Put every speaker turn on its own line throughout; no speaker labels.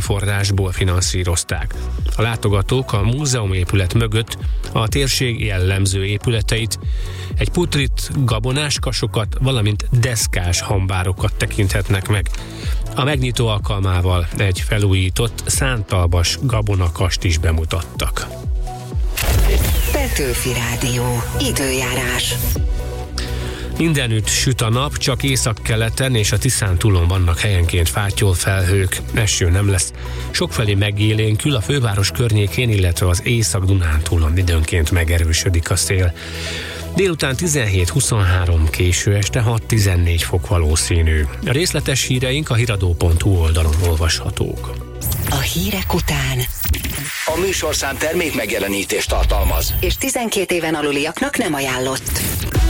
forrásból finanszírozták. A látogatók a múzeumépület mögött a térség jellemző épületeit, egy putrit, gabonáskasokat, valamint deszkás hambárokat tekinthetnek meg. A megnyitó alkalmával egy felújított szántalbas gabonakast is bemutattak.
Petőfi Rádió. Időjárás.
Mindenütt süt a nap, csak északkeleten és a Tiszántúlon vannak helyenként fátyolfelhők. Eső nem lesz. Sokfelé megélénkül a főváros környékén, illetve az Észak-Dunántúlon időnként megerősödik a szél. Délután 17-23, késő este 6-14 fok valószínű. A részletes híreink a hiradó.hu oldalon olvashatók.
A hírek után
A műsorszám termék megjelenítést tartalmaz,
és 12 éven aluliaknak nem ajánlott.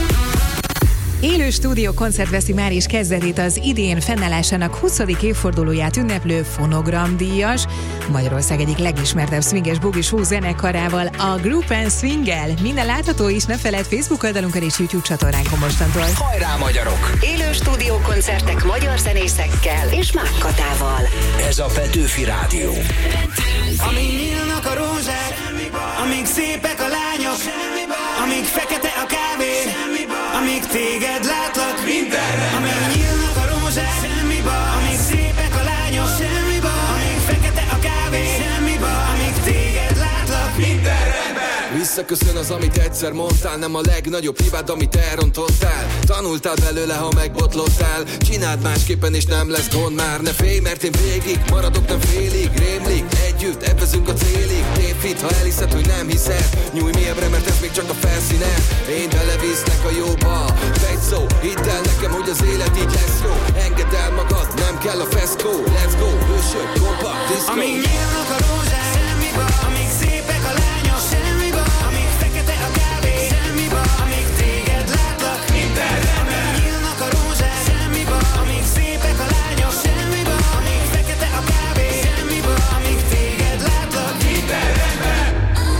Élő stúdió koncert veszi már is kezdetét az idén fennállásának 20. évfordulóját ünneplő Fonogramdíjas, Magyarország egyik legismertebb swinges boogie zenekarával, a Group and Swinggel. Minden látható is, ne feledd Facebook oldalunkon és YouTube csatornánkon mostantól.
Hajrá magyarok!
Élő stúdió koncertek magyar zenészekkel és Mák Katával.
Ez a Petőfi Rádió.
Amíg nyílnak a rózsák, amíg szépek a lányok, amíg fekete a kávé, amíg téged látlak, amíg nyílnak a rózsák, amíg szépek a lányok, amíg fekete a kávé, amíg téged látlak, minden rendben.
Visszaköszön az, amit egyszer mondtál, nem a legnagyobb hibád, amit elrontottál. Tanultál belőle, ha megbotlottál. Csináld másképpen és nem lesz gond már. Ne félj, mert én végig maradok, nem félig. Rémlik, együtt, ebbezünk a célig. Tévhit, ha elhiszed, hogy nem hiszed. Nyújj mélyebbre, mert ez még csak a felszíne. Én belevisznek a jóba. Egy szó, hidd el nekem, hogy az élet így lesz jó. Engedd el magad, nem kell a feszkó. Let's go, hősök, kompakt, diszkó.
Amíg nyílnak a rózsák, amíg szépek a lányok, amíg fekete a kávé, amíg téged látlak, minden rendben. Amíg nyílnak a rózsák, amíg szépek a lányok, amíg fekete a kávé, amíg téged látlak, minden rendben.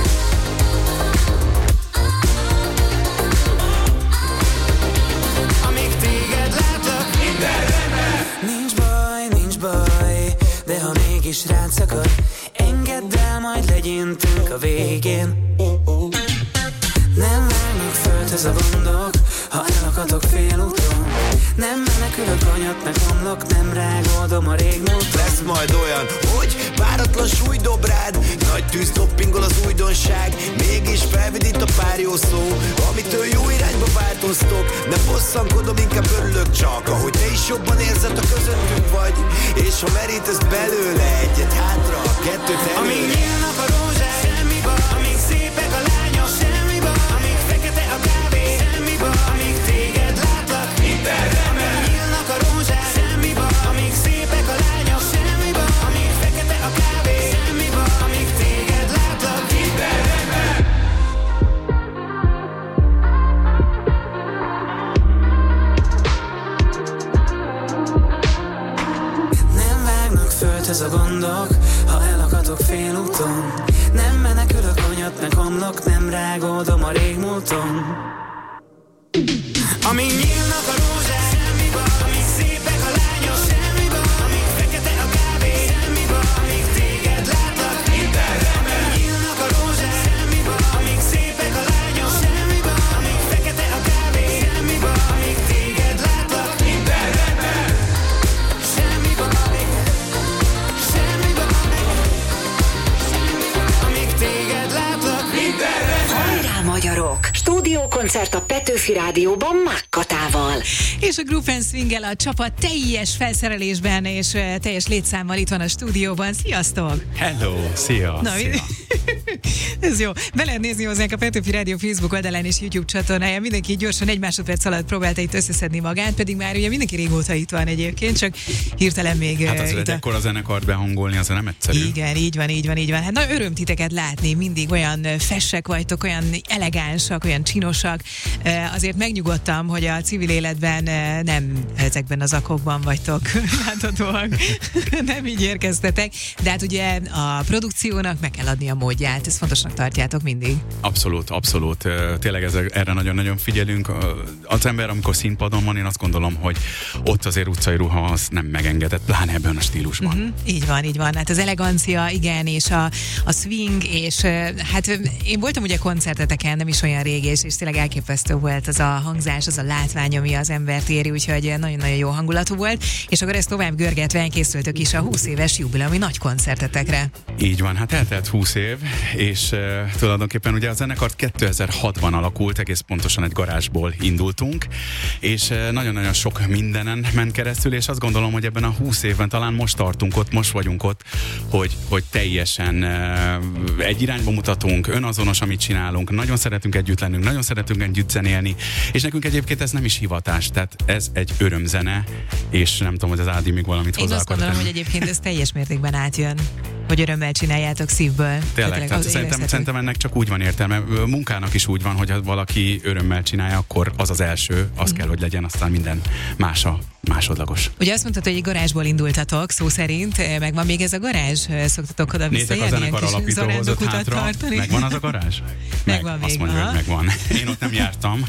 Amíg téged látlak, minden rendben. Nincs baj, de ha mégis rád szakad, engedd el, majd legyintünk a végén. Nem vágnak földhöz a gondok, ha elakadok félúton. Nem menekülök, anyat meg omlok, nem rágódom a régmúlton.
Lesz majd olyan, hogy páratlan súly dob rád, nagy tűz doppingol az újdonság, mégis felvidít a pár jó szó, amitől jó irányba változtok. Nem bosszankodom, inkább örülök csak, ahogy te is jobban érzed, a közöttünk vagy. És ha merítesz belőle egyet hátra, kettőt elő.
Amíg nyílnak a rózsák, amíg szépek a lányok, amíg fekete a kávé, amíg téged látlak, minden rendben. Amíg nyílnak a rózsák, amíg szépek a lányok, amíg fekete a kávé, amíg téged látlak, minden rendben. Nem vágnak földhöz a gondok, ha elakadok félúton. Nem menekülök, anyat meg omlok, nem rágódom a régmúlton. Amíg nyílnak a rózsák, amíg szépek a lányok, amíg fekete a kávé, amíg téged látlak, minden rendben. Amíg nyílnak a rózsák, amíg szépek a lányok, amíg fekete a kávé, amíg téged látlak, minden rendben. Semmi baj, amíg téged látlak, minden rendben.
Hajrá magyarok! Stúdiókoncert a Petőfi Rádióban Mák Katával.
És a Group and Swinggel a csapat teljes felszerelésben és teljes létszámmal itt van a stúdióban. Sziasztok!
Hello! Szia!
Na,
szia.
ez jó. Be lehet nézni hozzánk a Petőfi Rádió Facebook oldalán és YouTube csatornáján. Mindenki gyorsan 1 másodperc alatt próbálta itt összeszedni magát, pedig már ugye mindenki régóta itt van egyébként, csak hirtelen még...
Hát azért egy ekkora zenekart behangolni, az nem egyszerű.
Igen, így van. Hát na, öröm titeket látni, mindig olyan fessek vagytok, olyan elegánsak, olyan csinosak. Azért megnyugodtam, hogy a civil életben nem ezekben az zakokban vagytok láthatóak. Nem így érkeztetek, de hát ugye a produkciónak meg kell adni a módját, ezt fontosnak fontosnak tartjátok mindig.
Abszolút. Tényleg erre nagyon-nagyon figyelünk. Az ember, amikor színpadon van, én azt gondolom, hogy ott azért utcai ruha az nem megengedett, pláne ebben a stílusban.
Így van. Hát az elegancia, igen, és a swing, és hát én voltam ugye koncerteteken, nem is olyan rég, és tényleg elképesztő volt az a hangzás, az a látvány, ami az embert éri, úgyhogy nagyon-nagyon jó hangulatú volt, és akkor ezt tovább görgetve készültök is a 20 éves jubileumi nagy koncertetekre.
Így van, hát eltelt 20 év, és tulajdonképpen ugye a zenekart 2006-ban alakult, egész pontosan egy garázsból indultunk, és nagyon-nagyon sok mindenen ment keresztül, és azt gondolom, hogy ebben a 20 évben talán most tartunk ott, most vagyunk ott, hogy teljesen egy irányba mutatunk, önazonos, amit csinálunk, nagyon szeretünk együtt lennünk, nagyon szeretünk együtt zenélni, és nekünk egyébként ez nem is hivatás, tehát ez egy örömzene, és nem tudom, hogy az Ádi még valamit hozzá akar tenni.
Én azt gondolom, hogy egyébként ez teljes mértékben átjön, hogy örömmel csináljátok szívből.
Tényleg, tehát szerintem ennek csak úgy van értelme. Munkának is úgy van, hogy ha valaki örömmel csinálja, akkor az az első, az kell, hogy legyen, aztán minden másodlagos.
Ugye azt mondtad, hogy egy garázsból indultatok, szó szerint, megvan még ez a garázs? Szoktatok oda
visszajönni? Nézzek, a zenekar alapító hozott hátra.
Tartani?
Megvan az a garázs?
Megvan még.
Azt mondja, hogy megvan. Én ott nem jártam.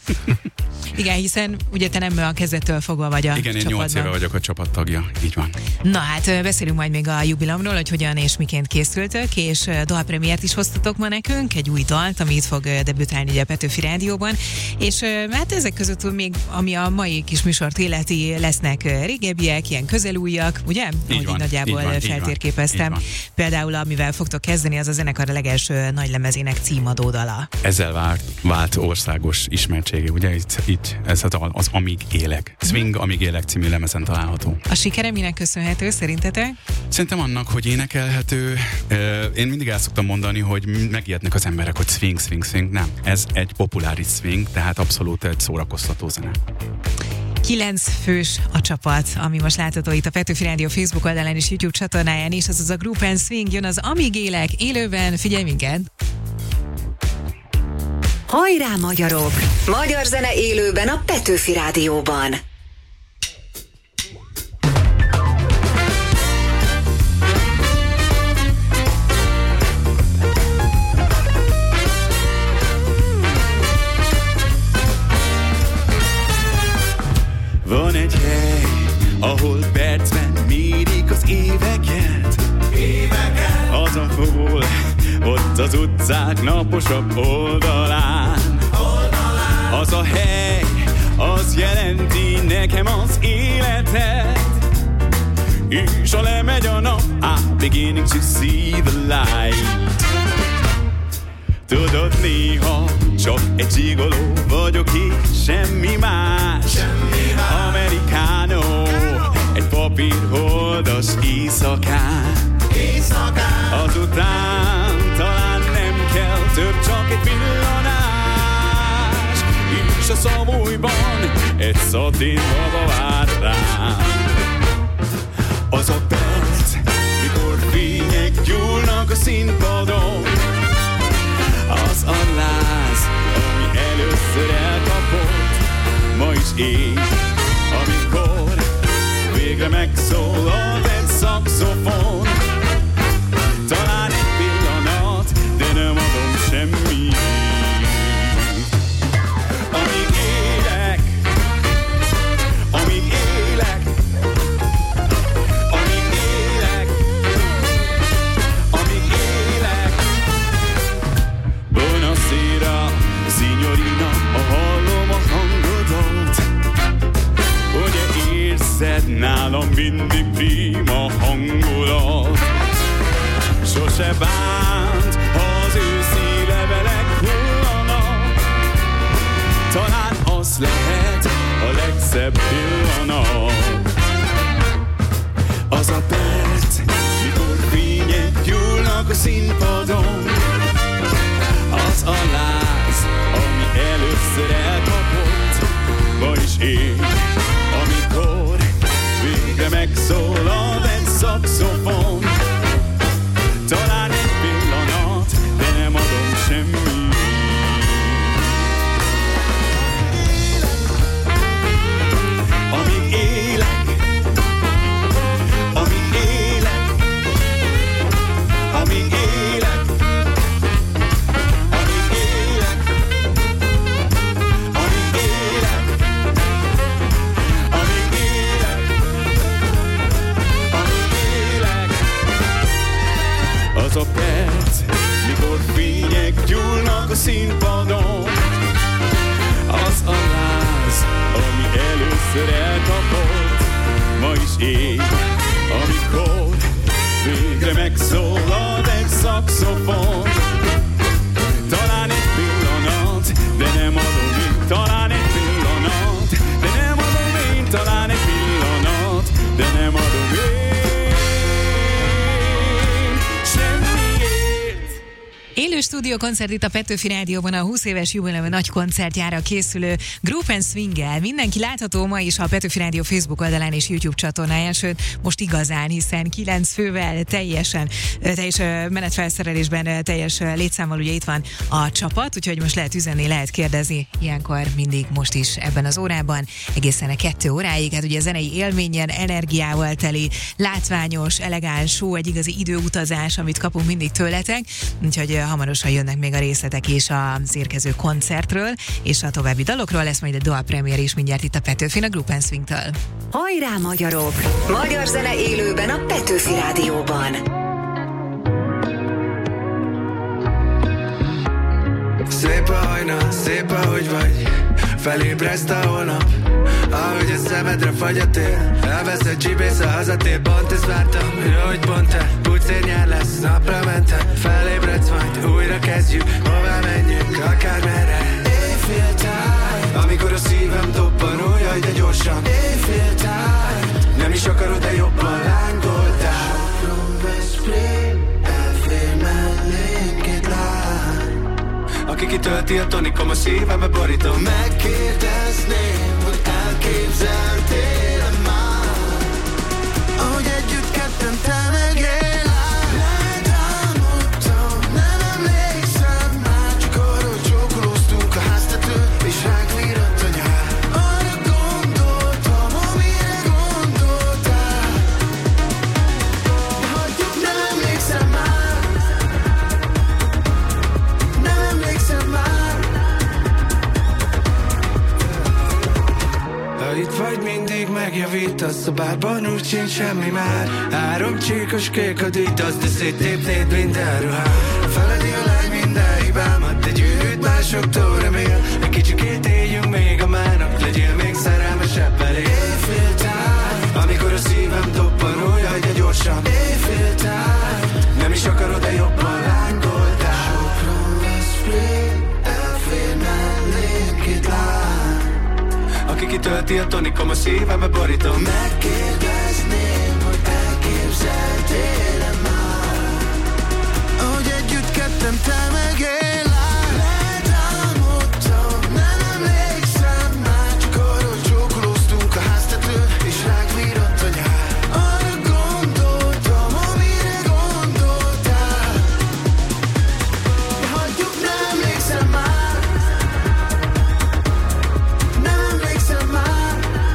Igen, hiszen ugye te nem a kezdettől fogva vagy a
Igen, én
csapatban.
8 éve vagyok a csapattagja, így van.
Na hát beszélünk majd még a jubileumról, hogy hogyan és miként készültök, és dalpremiért is hoztatok ma nekünk, egy új dalt, ami itt fog debütálni ugye a Petőfi Rádióban, és hát ezek között még, ami a mai kis műsort illeti, lesznek régebbiek, ilyen közelújak, ugye? Ahogy így nagyjából feltérképeztem. Például amivel fogtok kezdeni, az a zenekar legelső nagylemezének címadó dala.
Ezzel vált országos ismertségé, ugye? Itt ez az Amíg élek. Swing Amíg élek című lemezen található.
A sikere minek köszönhető szerintetek?
Szerintem annak, hogy énekelhető. Én mindig el szoktam mondani, hogy megijednek az emberek, hogy swing. Nem, ez egy populáris swing, tehát abszolút egy szórakoztató zene.
9 fős a csapat, ami most látható itt a Petőfi Rádió Facebook oldalán és YouTube csatornáján is, az a Group and Swing, jön az Amíg élek, élőben, figyelj minket!
Hajrá magyarok! Magyar zene élőben a Petőfi Rádióban.
Van egy hely, ahol percben mérik az éveket. Azon fúl, ott az utcák naposabb oldalán. Az a hely, az jelenti nekem az életet. És ha lemegy a nap, I'm beginning to see the light. Tudod, néha csak egy zsigoló vagyok és semmi más. Americano, egy papírholdas éjszakán. Azután talán nem kell több, csak egy villanás. És a Savoyban egy szatén baba vár rám. Az a perc, mikor fények gyúlnak a színpadon. Az a láz, ami először elkapott, ma is ég, amikor végre megszólalt egy szaxofon. Talán egy pillanat, de nem adom semmit. Amíg élek, amíg élek, amíg élek, amíg élek. Buonasera, signorina, hallom a hangodat. Ugye érzed, nálam mindig prima hangulat. Sose bánt, ha az őszi levelek hullanak. Talán az lehet a legszebb pillanat. Az a perc, mikor fények gyúlnak a színpadon. Az a láz, ami először elkapott, ma is ég, amikor végre megszólal egy szaxofon. Talán egy pillanat, de nem adom semmit. Amíg színpadon. Az a láz, ami először elkapott, ma is ég, amikor végre megszólal egy szaxofon. Talán egy pillanat, de nem adom én. Talán egy pillanat, de nem adom én. Talán egy pillanat, de nem adom én. Semmiért.
Élő stúdiókoncert itt a Petőfi Rádióban a 20 éves jubileumi nagy koncertjára készülő Group and Swing-el. Mindenki látható ma is a Petőfi Rádió Facebook oldalán és YouTube csatornáján, sőt, most igazán, hiszen 9 fővel teljes menetfelszerelésben, teljes létszámmal ugye itt van a csapat, úgyhogy most lehet üzenni, lehet kérdezni, ilyenkor mindig most is ebben az órában, egészen a 2 óráig, hát ugye zenei élményen, energiával teli, látványos, elegáns show, egy igazi időutazás, amit kapunk mindig tőletek, úgyhogy hamarosan jönnek még a részletek is az érkező koncertről, és a további dalokról lesz majd a dal premier is mindjárt itt a Petőfin a Group and Swing-től.
Hajrá magyarok! Magyar zene élőben a Petőfi Rádióban.
Szép a hajna, szép ahogy vagy, felébreszt a holnap, ahogy a szemedre fagy a tél. Elveszett csibész a hazatér, pont ezt vártam, hogy pont te pucérnyár lesz, napra mentem. Felébredsz majd, újra kezdjük, hová menjünk, akármerre. Éjféltáj, amikor a szívem dobban, ó jaj, de gyorsan. Éjféltáj, nem is akarod, de jobban lángoltál. Sopron, Veszprém, elfér mellénk két lány, aki kitölti a tonikom, a szívembe borítom. Megkérdezném, hogy elképzeltél már, ahogy együtt ketten te meg én. Lehet álmodtam, nem emlékszem már, csak arra, hogy csókolóztunk a háztetőn, és ránk virradt a nyár. Arra gondoltam, amire gondoltál, de hagyjuk, nem emlékszem már, nem emlékszem már. Ha itt vagy, mindig megjavítasz, a bárban úgy sincs semmi már. 3 csíkos kék a dítasz, de széttépnéd minden ruhát. Feledi a lány minden hibámat, egy ügyűt másoktól remél. Egy kicsikét éljünk még a mának, legyél még szerelmesebb elé. Éjféltáj, amikor a szívem dobban, ó jaj, de gyorsan. Éjféltáj, nem is akarod, de jobban lángoltál. Sopron, Veszprém, elfér mellénk két lány, aki kitölti a tonikom, a szívembe borítom. Megkérdezném, hogy elképzeltél-e már, ahogy együtt ketten te meg én. Lehet álmodtam, nem emlékszem már, csak arra, hogy csókolóztunk a háztetőn, és ránk virradt a nyár. Arra gondoltam, amire gondoltál, de hagyjuk, nem emlékszem már, nem emlékszem már.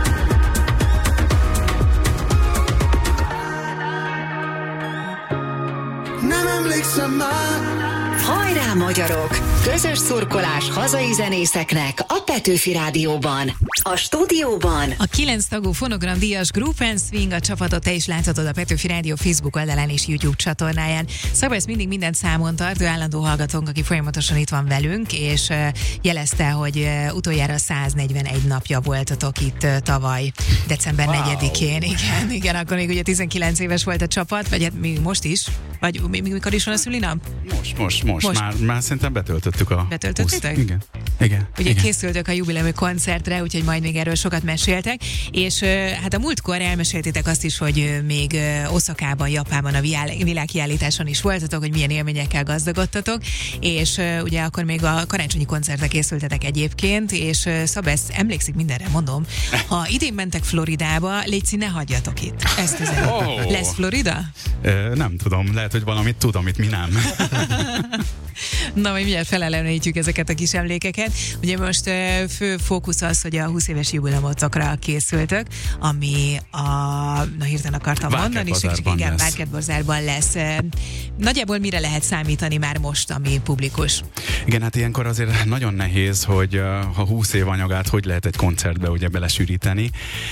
Nem emlékszem már.
Hajrá magyarok! Közös szurkolás hazai zenészeknek a Petőfi Rádióban. A stúdióban
A 9 tagú fonogramdíjas Group and Swing, a csapatot te is láthatod a Petőfi Rádió Facebook oldalán és YouTube csatornáján. Szabálysz mindig mindent számon tart, ő állandó hallgatónk, aki folyamatosan itt van velünk, és jelezte, hogy utoljára 141 napja voltatok itt tavaly, december 4-én. Igen, akkor még ugye 19 éves volt a csapat, vagy hát még most is, vagy mikor is van a szülinap?
Most. Már szerintem betöltöttük a...
Betöltöttétek?
Igen.
Ugye készültök a jubileumi koncertre, úgyhogy majd még erről sokat meséltek, és hát a múltkor elmeséltétek azt is, hogy még Oszakában, Japánban a világkiállításon is voltatok, hogy milyen élményekkel gazdagodtatok, és ugye akkor még a karácsonyi koncertre készültetek egyébként, és Szabesz emlékszik mindenre, mondom, ha idén mentek Floridába, légy ne hagyjatok itt. Ezt üzenem. Lesz Florida?
Nem tudom, lehet, hogy valamit tud, amit mi nem.
Na, majd mindjárt felelevenítjük ezeket a kis emlékeket. Ugye most fő fókusz az, hogy a 20 éves jubileumotokra készültök, ami hirtelen akartam mondani, és igen, Market Bazárban lesz. nagyjából mire lehet számítani már most, ami publikus?
Igen, hát ilyenkor azért nagyon nehéz, hogy ha 20 év anyagát hogy lehet egy koncertbe ugye belesűríteni,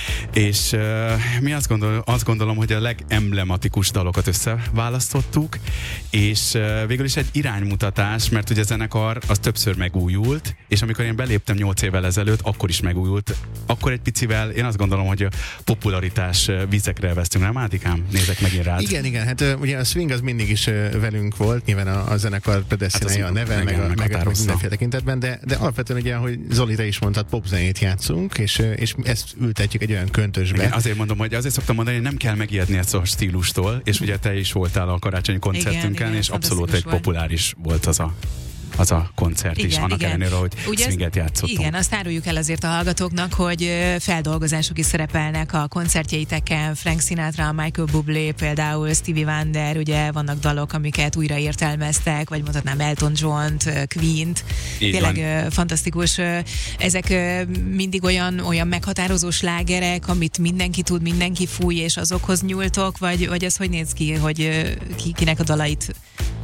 és mi azt gondolom, hogy a legemblematikus dalokat összeválasztottuk, és végül is egy iránymutatás, mert ugye a zenekar az többször megújult, és amikor én beléptem 8 évvel ezelőtt, akkor is megújult. Akkor egy picivel, én azt gondolom, hogy a popularitás vizekre vesztünk, nem Átikám? Nézek megint rád.
Igen, hát ugye a swing az mindig is velünk volt, nyilván a zenekar predesztinálja a neve, meg mindenféle tekintetben, de alapvetően ugye, ahogy Zoli, te is mondtad, popzenét játszunk, és ezt ültetjük egy olyan köntösbe.
Igen, azért szoktam mondani, hogy nem kell megijedni ezt a stílustól, és ugye te is voltál a karácsonyi koncertünkön, igen, és abszolút egy populáris volt az a koncert is, annak ellenére, hogy swinget játszottunk.
Igen, azt áruljuk el azért a hallgatóknak, hogy feldolgozások is szerepelnek a koncertjeiteken, Frank Sinatra, Michael Bublé, például Stevie Wonder, ugye vannak dalok, amiket újra értelmeztek, vagy mondhatnám Elton John-t, Queen-t. Tényleg fantasztikus. Ezek mindig olyan meghatározó slágerek, amit mindenki tud, mindenki fúj, és azokhoz nyúltok, vagy ez hogy néz ki, hogy kinek a dalait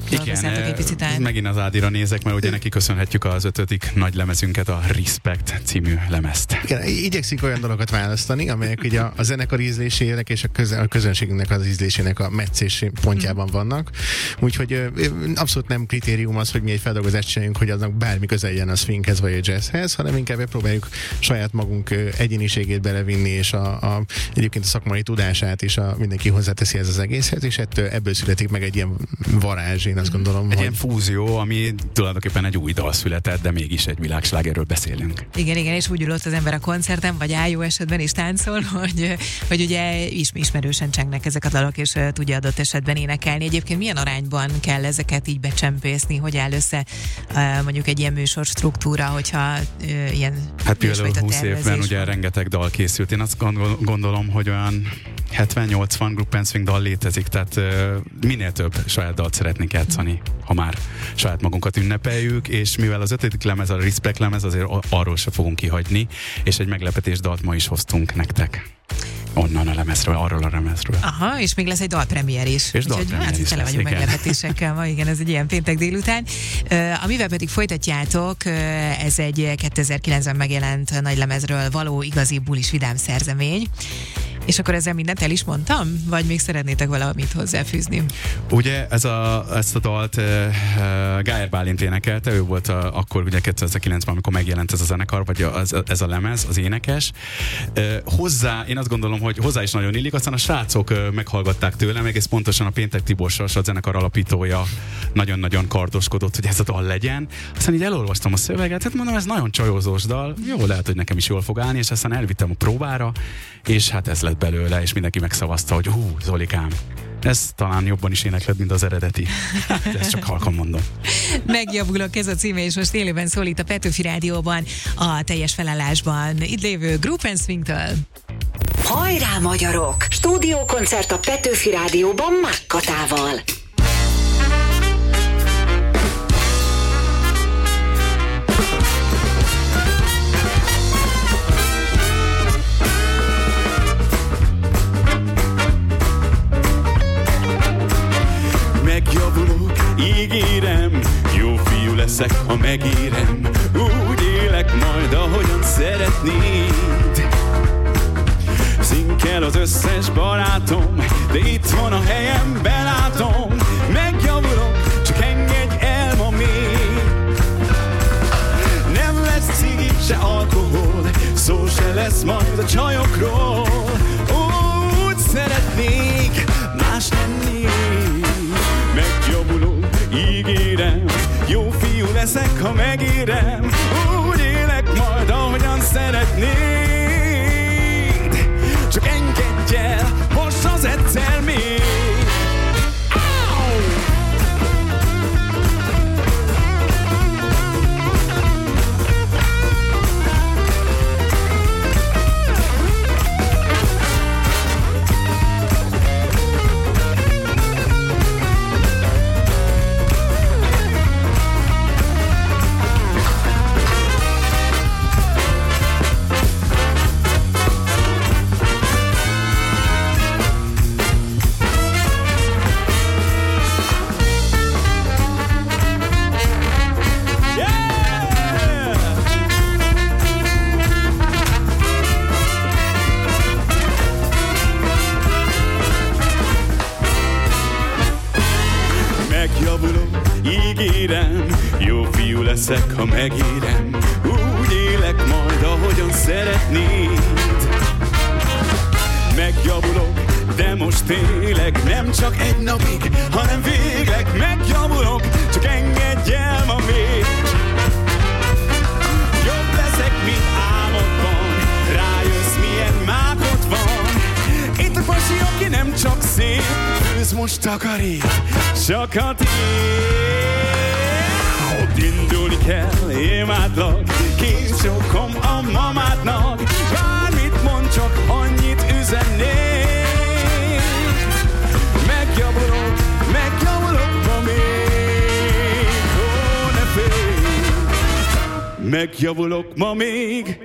igen, megint az Ádira nézek, mert ugye neki köszönhetjük az 5. nagy lemezünket, a Respect című lemezt.
Igen, igyekszik olyan dalokat választani, amelyek ugye a zenekar ízlésének és a közönségünknek az ízlésének a meccés pontjában vannak. Úgyhogy abszolút nem kritérium az, hogy mi egy feldolgozást csináljunk, hogy aznak bármi közel legyen a swinghez vagy a jazzhez, hanem inkább próbáljuk saját magunk egyéniségét belevinni, és egyébként a szakmai tudását is mindenki hozzáteszi ez az egészhez, és ebből születik meg egy ilyen varázs, én azt gondolom.
Egy ilyen fúzió, ami tulajdonképpen egy új dal született, de mégis egy világslágerről beszélünk.
Igen, és úgy ülött az ember a koncerten, vagy jó esetben is táncol, hogy ugye ismerősen csengnek ezek a dalok, és tudja adott esetben énekelni. Egyébként milyen arányban kell ezeket így becsempészni, hogy áll össze mondjuk egy ilyen műsor struktúra, hogyha ilyen...
Hát például 20 évben ugye rengeteg dal készült. Én azt gondolom, hogy olyan 70-80 group and swing dal létezik, tehát minél több saját dalt szeretnénk játszani, ha már saját magunkat ünnepeljük, és mivel az 5. lemez, a Respect lemez, azért arról se fogunk kihagyni, és egy meglepetés dalt ma is hoztunk nektek. Onnan a lemezről, arról a lemezről.
Aha, és még lesz egy dalpremier is.
És dalpremier is
tele vagyunk meglepetésekkel ma, igen, ez egy ilyen péntek délután. Amivel pedig folytatjátok, ez egy 2009-ben megjelent nagy lemezről való igazi bulis vidám szerzemény. És akkor ezzel mindent el is mondtam? Vagy még szeretnétek valamit hozzáfűzni?
Ugye ezt a dalt Gájer Bálint énekelte, ő volt akkor ugye 2009-ben, amikor megjelent ez a zenekar, vagy ez a lemez, az énekes. Én azt gondolom, hogy hozzá is nagyon illik, aztán a srácok meghallgatták tőlem, egész pontosan a Péntek Tibor Sas, a zenekar alapítója nagyon-nagyon kardoskodott, hogy ez a dal legyen. Aztán így elolvastam a szöveget, hát mondom, ez nagyon csajozós dal, jó, lehet, hogy nekem is jól fog állni, és aztán elvittem a próbára, és hát ez lett belőle, és mindenki megszavazta, hogy Zolikám, ez talán jobban is énekled, mint az eredeti. De ezt csak halkan mondom.
Megjavulok, ez a címe, és most élőben szólít a Petőfi Rádióban, a teljes felállásban itt lévő Group and Swing-től.
Hajrá, magyarok! Stúdiókoncert a Petőfi Rádióban Mákkatával.
Megjavulok, ígérem, jó fiú leszek, ha megérem. Úgy élek majd, ahogyan szeretnéd. Szinkel az összes barátom, de itt van a helyem, belátom. Megjavulok, csak engedj el ma még. Nem lesz cigi, se alkohol, szó se lesz majd a csajokról. Úgy szeretnék más lenni. Megjavulok, ígérem, jó fiú leszek, ha megérem. Úgy élek majd, ahogyan szeretnéd. Csak engedj el, most az egyszer még. megjavulok, ígérem, jó fiú leszek, ha megérem, úgy élek majd, ahogyan szeretnéd. Megjavulok, de most tényleg nem csak egy napig, hanem végleg megjavulok, csak engedj el ma még. Jobb leszek, mint álmodban, rájössz, milyen mákot van. Itt a pasi, aki nem csak szép, főz most takarít, csak a tiéd. Ott indulni kell, imádlak, késókom a mamádnak, bármit mond, csak annyit üzennék. Megjavulok ma még, ó, ne félj. Megjavulok ma még.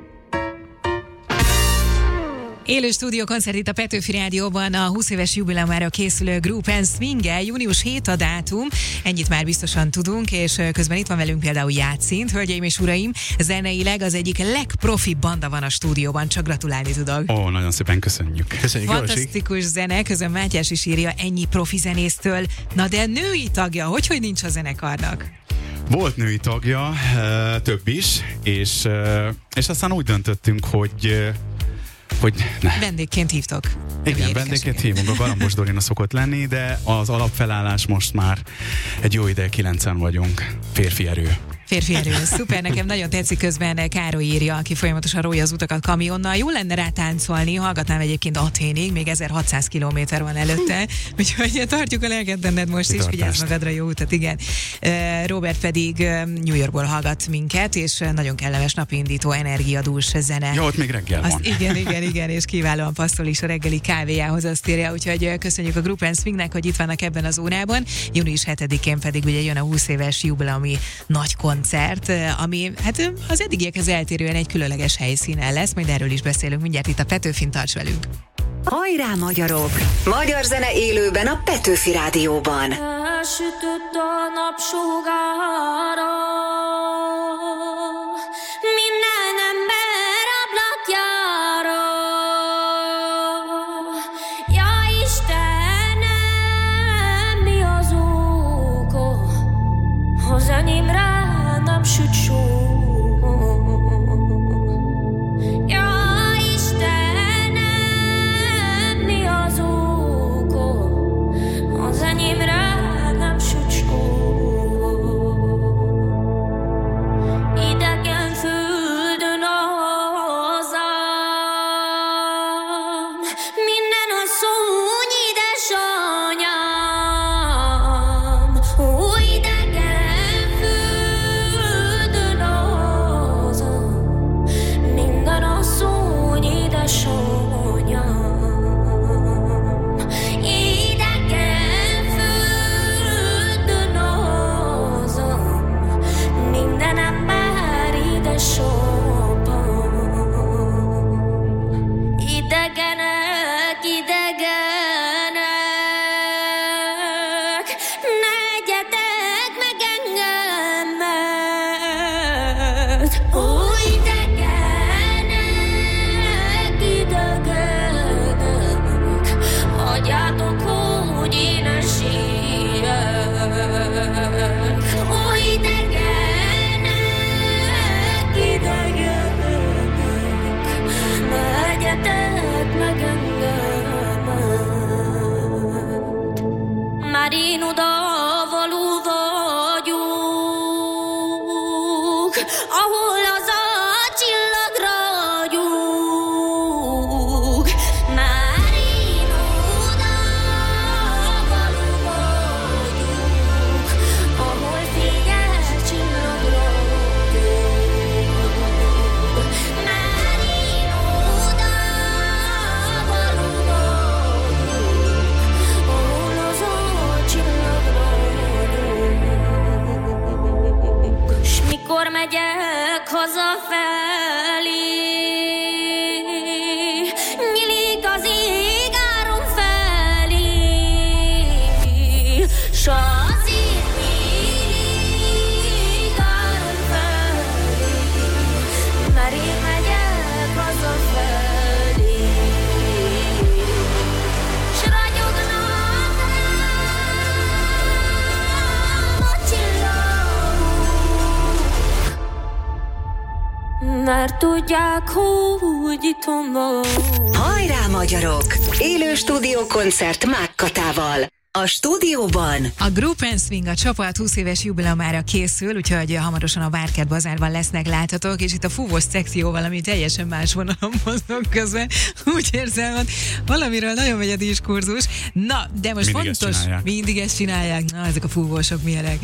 Élő stúdiókoncert itt a Petőfi Rádióban a 20 éves jubileumára készülő Group & Swing-el. Június 7 a dátum, ennyit már biztosan tudunk, és közben itt van velünk például Játszint. Hölgyeim és uraim, zeneileg az egyik legprofibb banda van a stúdióban, csak gratulálni tudok.
Ó, nagyon szépen köszönjük.
Köszönjük,
fantasztikus zene, közben Mátyás is írja, ennyi profi zenésztől. Na de női tagja, hogy nincs a zenekarnak?
Volt női tagja, több is, és aztán úgy döntöttünk, hogy ne.
Vendégként hívtok.
Igen, vendégként hívunk, a Galambos Dorina szokott lenni, de az alapfelállás most már egy jó ideje 9-en vagyunk. Férfi erő.
Férfi erő, szuper, nekem nagyon tetszik, közben Károly írja, aki folyamatosan rója az utakat kamionnal. Jó lenne rá táncolni, hallgatnám egyébként Athénig, még 1600 kilométer van előtte, úgyhogy tartjuk a lelket benned most is, vigyázz magadra, jó utat, igen. Robert pedig New Yorkból hallgat minket, és nagyon kellemes napiindító, energiadús zene.
Jó, ott még reggel van.
Igen, és kiválóan passzol is a reggeli kávéjához, azt írja, úgyhogy köszönjük a Group & Swingnek, hogy itt vannak ebben az órában. Június 7-én pedig ugye jön a 20 éves jubileumi nagy koncert, ami hát az eddigiekhez eltérően egy különleges helyszínen lesz, majd erről is beszélünk mindjárt itt a Petőfin, tarts velünk!
Hajrá, magyarok! Magyar zene élőben a Petőfi Rádióban.
Elsütött a napsugára, minden ember ablakjára. Ja Istenem, mi az oka, ha zenémre nem süt só. Ja Istenem, mi az oka, ha zenémre nem süt só. Idegen földön a hazám, minden a szúny édesanyám. Ó, idegen földön a hazám, minden a szúny édesanyám. Idegen földön a hazám, minden ember édesapám. Idegenek, idegenek, ne egyetek meg engemet. Ó, idegenek, idegenek, hagyjátok, hogy én esélyek. Ó, idegenek, idegenek, ne egyetek meg engemet. Már én oda való vagyok, ahol az a csillag ragyog. Már én oda való vagyok, ahol fényes csillag ragyog. Már én oda való vagyok, ahol az a csillag ragyog. Már tudják, hogy itthon van.
Hajrá magyarok! Élő stúdiókoncert Mákkatával. A stúdióban
A Group and Swing a csapat 20 éves jubileumára készül, úgyhogy hamarosan a Várkert Bazárban lesznek láthatók, és itt a fúvós szekcióval, ami teljesen más vonalon mozog közben, úgy érzem, hogy valamiről nagyon megy a diskurzus. Na, de most
mindig
fontos, mindig ezt csinálják. Na, ezek a fúvósok milyenek.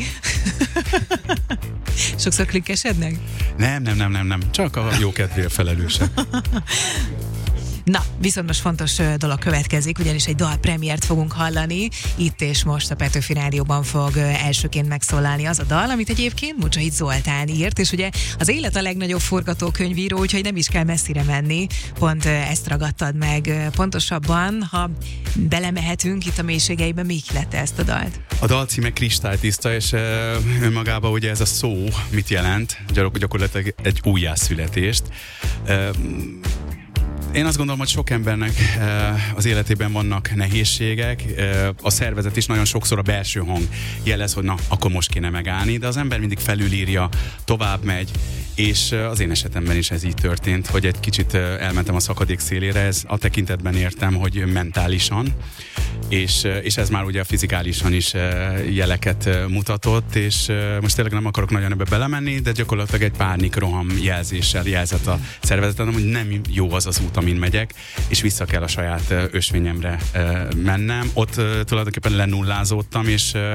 Sokszor klikkesednek?
Nem. Csak a jó kedvéért felelősek.
Na, viszont most fontos dolog következik, ugyanis egy dalpremiért fogunk hallani. Itt és most a Petőfi Rádióban fog elsőként megszólalni az a dal, amit egyébként Mucsait Zoltán írt, és ugye az élet a legnagyobb forgatókönyvíró, úgyhogy nem is kell messzire menni. Pont ezt ragadtad meg pontosabban, ha belemehetünk itt a mélységeibe, mi lett ezt a dalt?
A dal címe Kristálytiszta, és önmagában ugye ez a szó mit jelent? Gyakorlatilag egy újjászületést. Én azt gondolom, hogy sok embernek az életében vannak nehézségek, a szervezet is nagyon sokszor a belső hang jelez, hogy na, akkor most kéne megállni, de az ember mindig felülírja, tovább megy, és az én esetemben is ez így történt, hogy egy kicsit elmentem a szakadék szélére, ez a tekintetben értem, hogy mentálisan, és ez már ugye fizikálisan is jeleket mutatott, és most tényleg nem akarok nagyon ebbe belemenni, de gyakorlatilag egy pánikroham jelzéssel jelzett a szervezetem, hogy nem jó az az út, amin megyek, és vissza kell a saját ösvényemre mennem. Ott tulajdonképpen lenullázódtam,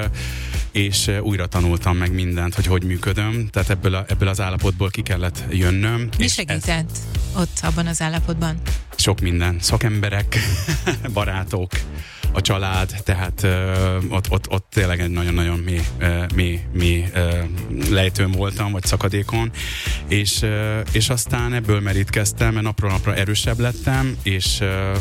és újra tanultam meg mindent, hogy működöm, tehát ebből az állapotból ki kellett jönnöm.
Mi segített ott abban az állapotban?
Sok minden. Szakemberek, barátok, a család, tehát ott tényleg egy nagyon-nagyon mély lejtőn voltam, vagy szakadékon, és aztán ebből merítkeztem, mert napról napra erősebb lettem, és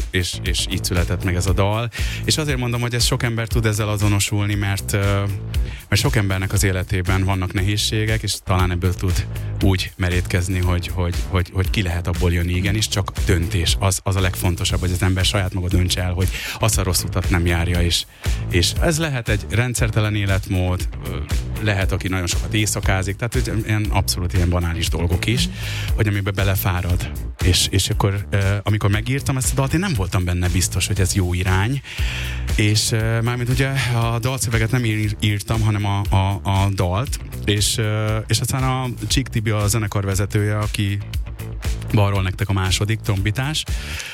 így született meg ez a dal. És azért mondom, hogy ez sok ember tud ezzel azonosulni, mert sok embernek az életében vannak nehézségek, és talán ebből tud úgy merítkezni, hogy ki lehet abból jönni, igenis, csak döntés. Az a legfontosabb, hogy az ember saját maga döntse el, hogy azt a rossz utat nem járja, és ez lehet egy rendszertelen életmód, lehet, aki nagyon sokat éjszakázik, tehát abszolút ilyen banális dolgok is, hogy amiben belefárad. És akkor, amikor megírtam ezt a dalt, én nem voltam benne biztos, hogy ez jó irány, és mármint ugye a dalszöveget nem írtam, hanem a dalt, és aztán a Csík Tibi, a zenekarvezetője, aki balról nektek a második trombitás,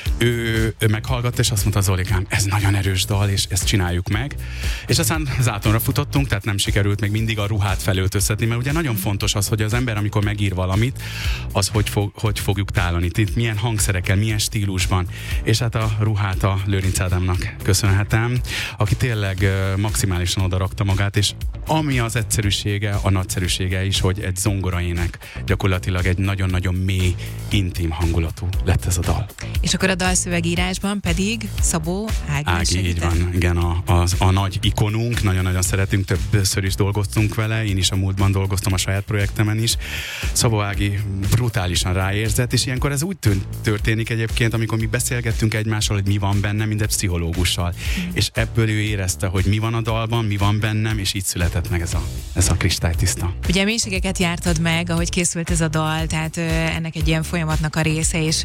ő meghallgatta, és azt mondta, Zolikám, ez nagyon erős dal, és ezt csináljuk meg. És aztán zátonra futottunk, tehát nem sikerült még mindig a ruhát felöltöztetni, mert ugye nagyon fontos az, hogy az ember, amikor megír valamit, az hogy fogjuk tálani, milyen hangszerekkel, milyen stílusban. És hát a ruhát a Lőrinc Ádámnak köszönhetem, aki tényleg maximálisan odarakta magát, és ami az egyszerűsége, a nagyszerűsége is, hogy egy zongoraének gyakorlatilag egy nagyon-nagyon mély, intim hangulatú lett ez a dal.
És akkor a dalszövegírásban pedig Szabó Ági
így van, igen, a nagy ikonunk, nagyon-nagyon szeretünk, többször is dolgoztunk vele, én is a múltban dolgoztam a saját projektemen is. Szabó Ági brutálisan ráérzett, és ilyenkor ez úgy történik egyébként, amikor mi beszélgettünk egymással, hogy mi van bennem, mint egy pszichológussal. És ebből ő érezte, hogy mi van a dalban, mi van bennem, és így született meg ez a Kristálytiszta.
Ugye mélységeket jártad meg, ahogy készült ez a dal, tehát ennek egy ilyen folyamatnak a része, és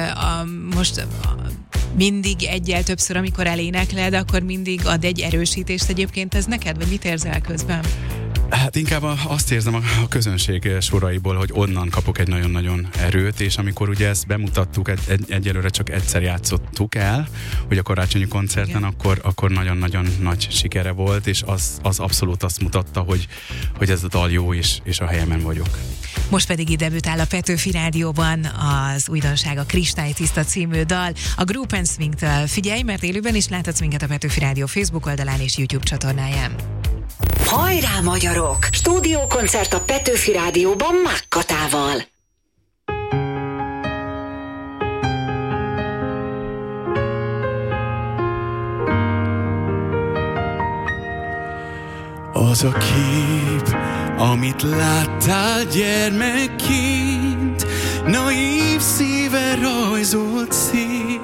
most mindig egyel többször, amikor elénekled, akkor mindig ad egy erősítést egyébként ez neked, vagy mit érzel közben?
Hát inkább azt érzem a közönség soraiból, hogy onnan kapok egy nagyon-nagyon erőt, és amikor ugye ezt bemutattuk, egyelőre csak egyszer játszottuk el, hogy a karácsonyi koncerten, akkor nagyon-nagyon nagy sikere volt, és az abszolút azt mutatta, hogy ez a dal jó, és a helyemen vagyok.
Most pedig ide debütál a Petőfi Rádióban az újdonság, a Kristálytiszta című dal a Group and Swing-től. Figyelj, mert élőben is láthatsz minket a Petőfi Rádió Facebook oldalán és YouTube csatornáján.
Hajrá magyarok! Stúdiókoncert a Petőfi Rádióban Mákkatával.
Az a kép, amit láttál gyermekként, naív szíve rajzolt szép,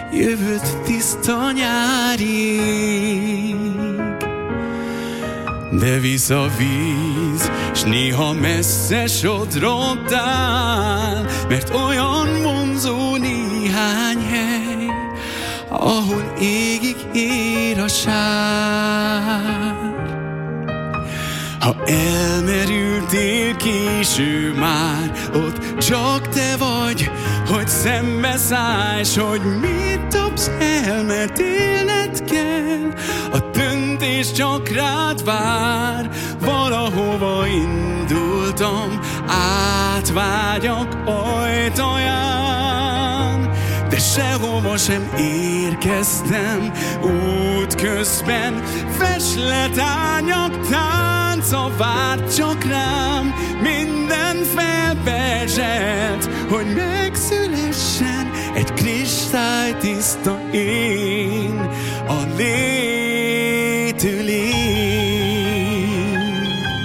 jövőt tiszta nyárig. de visz a víz, s néha messze sodrottál, mert olyan vonzó néhány hely, ahol égig ér a sár. Ha elmerültél késő már, ott csak te vagy, hogy szembeszállj, s hogy mit dobsz el, mert élned kell. A döntés csak rád vár, valahova indultam, átvágyak ajtaján, de sehova sem érkeztem, útközben feslet árnyak tánca várt csak rám, minden felperzselt, hogy megszülessen egy kristálytiszta én, a létű lény.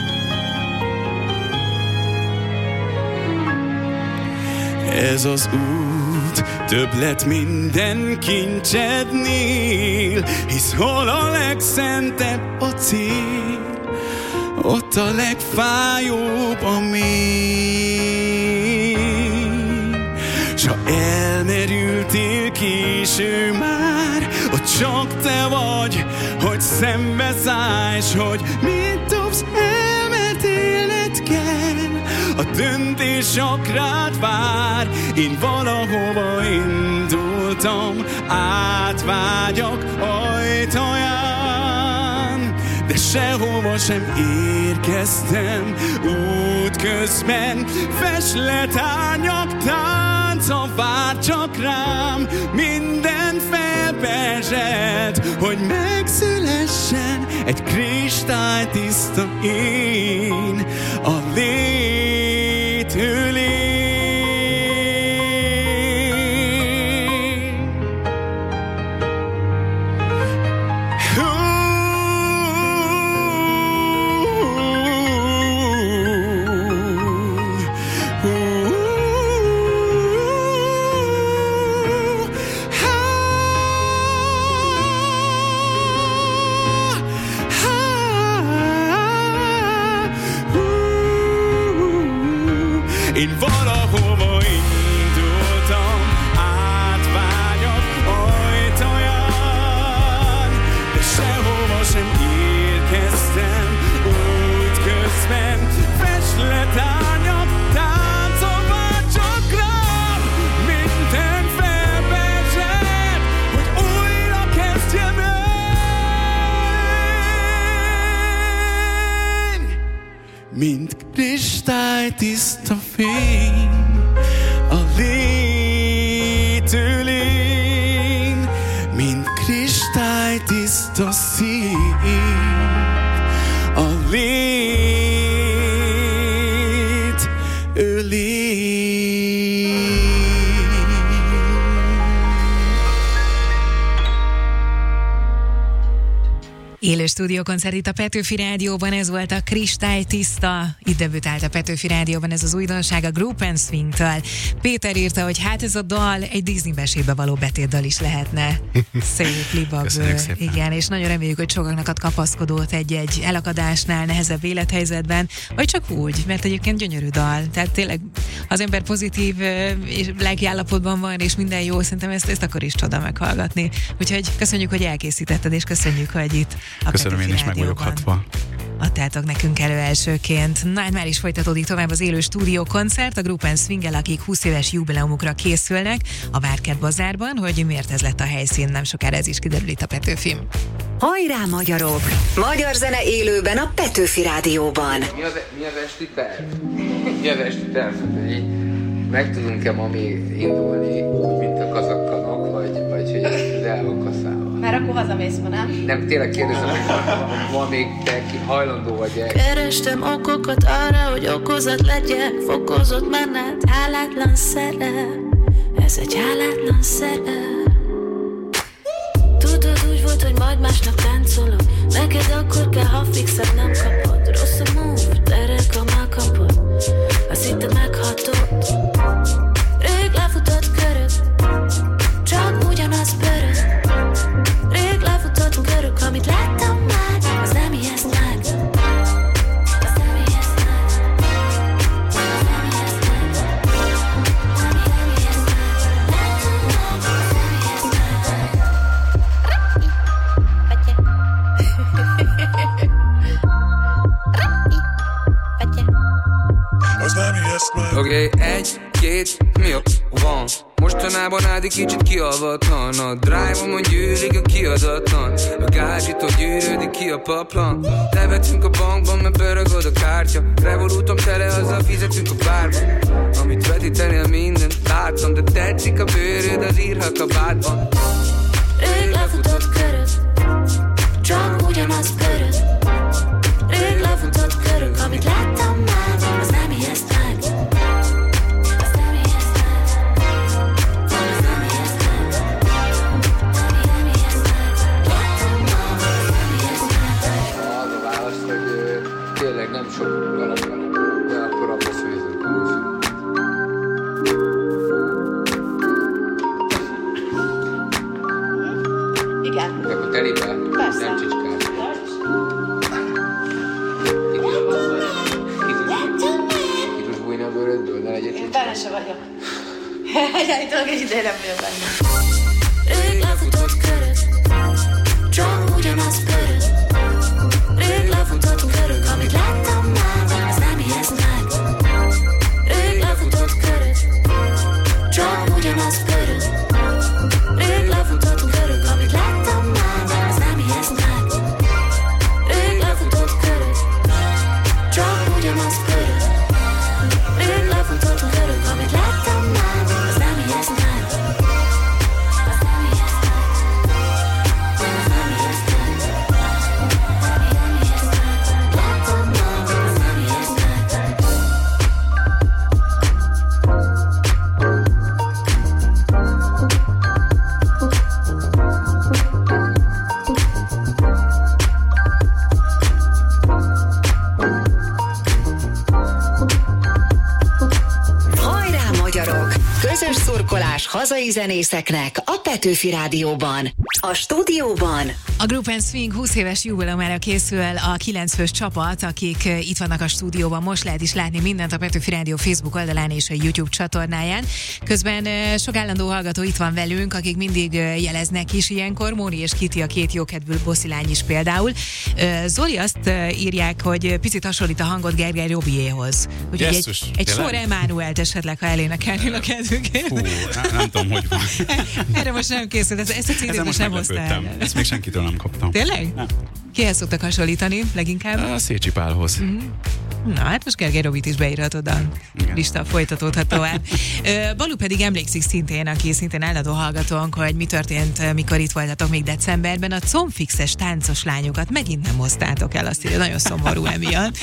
Ez az út több lett minden kincsednél, hisz hol a legszentebb a cél, ott a legfájóbb a mély. S ha elmerültél késő már, ott csak te vagy, hogy szembeszállj, s hogy mit dobsz el, mert élned kell. A döntés csak rád vár, én valahova indultam, átvágyak ajtaján, de sehova sem érkeztem, útközben feslet árnyak tánca vár csak rám, minden felperzselt, hogy megszülessen egy kristálytiszta én, a létű lény. Én valahova indultam, átvágyak ajtaján, de sehova sem érkeztem, útközben feslet árnyak tánca vár csak rám, minden felperzselt, hogy újra kezdjem én, mint kristálytiszta fény, a létű lény, mint kristálytiszta szín, a létű lény.
Élő stúdiókoncert itt a Petőfi Rádióban, ez volt a Kristálytiszta. Itt debütált a Petőfi Rádióban ez az újdonság a Group and Swing-től. Péter írta, hogy hát ez a dal egy Disney mesébe való betétdal is lehetne. Szép libabőr. Igen, és nagyon reméljük, hogy sokaknak ad kapaszkodót egy elakadásnál, nehezebb élethelyzetben, vagy csak úgy, mert egyébként gyönyörű dal. Tehát tényleg az ember pozitív és lelkiállapotban van, és minden jó, szerintem ezt akkor is csoda meghallgatni. Úgyhogy köszönjük, hogy elkészítetted, és köszönjük, hogy itt a
köszönöm, én is meg vagyok hatva.
Adtátok nekünk elő elsőként. Na, hát már is folytatódik tovább az élő stúdiókoncert a Group and Swing-el, akik 20 éves jubileumukra készülnek a Várkert Bazárban, hogy miért ez lett a helyszín, nem sokára ez is kiderül itt a Petőfin.
Hajrá, magyarok! Magyar zene élőben a Petőfi Rádióban.
Mi az esti terv? Mi az esti terv? Hogy így meg tudunk-e mami indulni úgy, mint a kazakkanok, vagy hogy ez el van kaszálva?
Már akkor hazamész ma, nem?
Nem, tényleg kérdezem, hogy ma még te hajlandó vagy-e?
Kerestem okokat arra, hogy okozat legyek, fokozott menet, hálátlan szerep. Ez egy hálátlan szerep. Tudod, úgy volt, hogy majd másnap táncolok. Neked akkor kell, ha fixet nem kapod. Rossz a move, terek a megkapod. Azt hittem meghatod. Rég lefutott körök, csak ugyanaz pörög. Rég lefutott körök, amit láttam már, az nem ijeszt meg.
Oké, egy, két, mi a van? Mostanában Ádi kicsit kialvatlan. A drive-omon gyűlik a kiadatlan. A gázsitól gyűrődik ki a paplan. Levetünk a bankban, mert pörög a kártya. Revolútom tele, azzal fizetünk a bárba. Amit vetítenél mindent láttam, de tetszik a bőröd, az írhat a bádban.
Rég lefutott köröd, csak ugyanaz pöröd. Rég lefutott körök, amit láttam már, az nem ijeszt meg. Az nem ijeszt meg. Az nem ijeszt meg. Nem ijeszt meg. Láttam már, az nem ijeszt meg.
Az a válasz, hogy tényleg nem sok galamb van, de akkor abba szűzünk úgy.
Igen.
De akkor telibe,
Persze.
nem csicskás. Ki tudsz bújni a bőrödből, ne legyél
Én
csicskás.
benne se vagyok. Állítólag egy ideje nem vagyok benne.
Rég lefutott körök, csak ugyanaz pörög. Rég lefutott körök, amit láttam már, az nem ijeszt meg. Rég lefutott körök, csak ugyanaz pörög. Rég lefutott körök, amit láttam már, az nem ijeszt meg. Rég lefutott körök, csak ugyanaz pörög. Rég lefutott körök, amit láttam már, az nem ijeszt meg. Az nem ijeszt meg. Az nem ijeszt meg. Nem ijeszt meg. Láttam már, az nem ijeszt meg.
Hajrá, magyarok! Közös szurkolás hazai zenészeknek a Petőfi Rádióban. A stúdióban
A Group and Swing 20 éves jubileumára készül a 9 fős csapat, akik itt vannak a stúdióban. Most lehet is látni mindent a Petőfi Rádió Facebook oldalán és a YouTube csatornáján. Közben sok állandó hallgató itt van velünk, akik mindig jeleznek is ilyenkor. Móni és Kiti, a két jókedvű bosszilány is például. Zoli azt írják, hogy picit hasonlít a hangod Gergely Robiéhoz. Úgyhogy egy sor Emánuelt esetleg, ha elénekelnél a kedvüket.
Fú, nem tudom, hogy van.
Erre most nem készült, ezt a CD-t most nem hoztál.
Ezt még senkitől nem kaptam.
Tényleg?
Nem.
Kihez szoktak hasonlítani leginkább?
A Szécsi Pálhoz.
Na, hát most Gergely Robit is beírhatod, a lista folytatódhat tovább. Balú pedig emlékszik szintén, aki szintén állandó hallgatónk, hogy mi történt, mikor itt voltatok még decemberben. A combfixes táncos lányokat megint nem hoztátok el, azt írja, nagyon szomorú emiatt.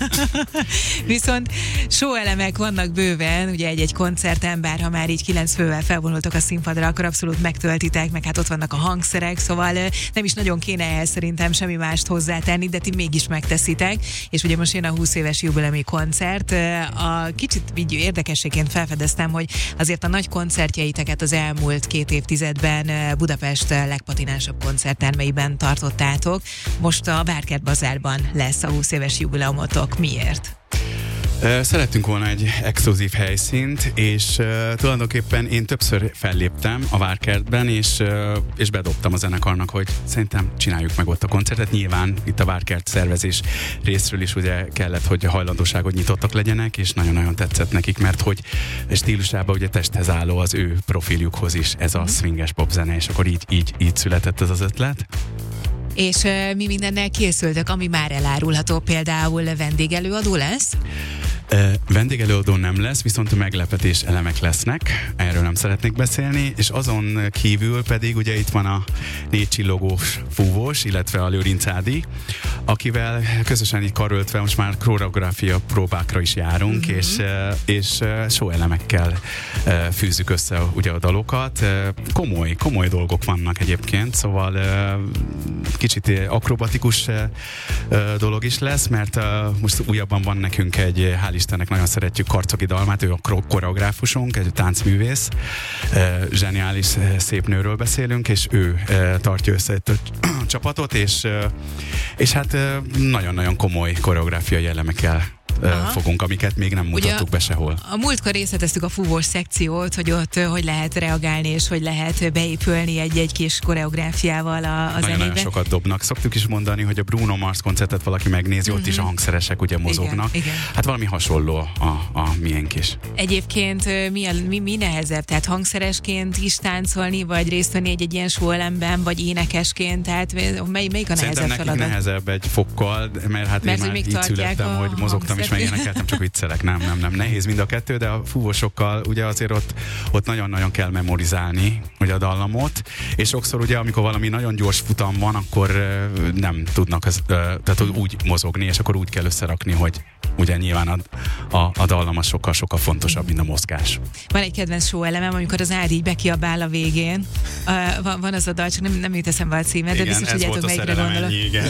Viszont showelemek vannak bőven, ugye egy koncerten, bár ha már így 9 fővel felvonultok a színpadra, akkor abszolút megtöltitek, meg hát ott vannak a hangszerek, szóval nem is nagyon kéne ehhez szerintem semmi mást hozzátenni, de ti mégis megteszitek, és ugye most jön a 20 éves jubileumi koncert. A kicsit így érdekességként felfedeztem, hogy azért a nagy koncertjeiteket az elmúlt 2 évtizedben Budapest legpatinánsabb koncerttermeiben tartottátok. Most a Várkert Bazárban lesz a 20 éves jubileumotok. Miért?
Szerettünk volna egy exkluzív helyszínt, és tulajdonképpen én többször felléptem a Várkertben, és bedobtam a zenekarnak, hogy szerintem csináljuk meg ott a koncertet. Nyilván itt a Várkert szervezés részről is ugye kellett, hogy hajlandóságot nyitottak legyenek, és nagyon-nagyon tetszett nekik, mert hogy stílusában ugye testhez álló az ő profiljukhoz is ez a swinges popzene, és akkor így született ez az ötlet.
És mi mindennel készültök, ami már elárulható, például vendégelőadó lesz?
Vendégelőadó nem lesz, viszont meglepetés elemek lesznek, erről nem szeretnék beszélni, és azon kívül pedig ugye itt van a 4 csillogós fúvós, illetve a Lőrinc Ádi, akivel közösen így karöltve most már koreográfia próbákra is járunk, és show elemekkel fűzzük össze ugye a dalokat. Komoly dolgok vannak egyébként, szóval kicsit akrobatikus dolog is lesz, mert most újabban van nekünk egy, hál' Istennek nagyon szeretjük Karcogi Dalmát, ő a koreográfusunk, egy táncművész, zseniális szép nőről beszélünk, és ő tartja össze itt a csapatot, és hát nagyon-nagyon komoly koreográfiai elemekkel fogunk, amiket még nem mutattuk be sehol.
A múltkor részleteztük a fúvós szekciót, hogy ott hogy lehet reagálni, és hogy lehet beépülni egy kis koreográfiával a zenébe.
Nagyon sokat dobnak. Szoktuk is mondani, hogy a Bruno Mars koncertet valaki megnézi, ott is a hangszeresek ugye mozognak.
Igen.
Hát valami hasonló a miénk is.
Egyébként mi nehezebb? Tehát hangszeresként is táncolni, vagy részt venni egy ilyen show-elemben, vagy énekesként? Tehát melyik a nehezebb
Szerintem nekik
feladat?
nehezebb egy fokkal, mert hát én már így születtem, hogy mozogtam és megénekeltem, csak viccelek. Nem. Nehéz mind a kettő, de a fúvósokkal ugye azért ott nagyon-nagyon kell memorizálni ugye a dallamot, és sokszor ugye amikor valami nagyon gyors futam van, akkor nem tudnak tehát úgy mozogni, és akkor úgy kell összerakni, hogy ugye nyilván a dallam az sokkal fontosabb, mint a mozgás.
Van egy kedvenc show elemem, amikor az Ádi így bekiabál a végén. Van az a dal, csak nem jut eszembe a címet, de biztos tudjátok, melyikre gondolok.
Igen.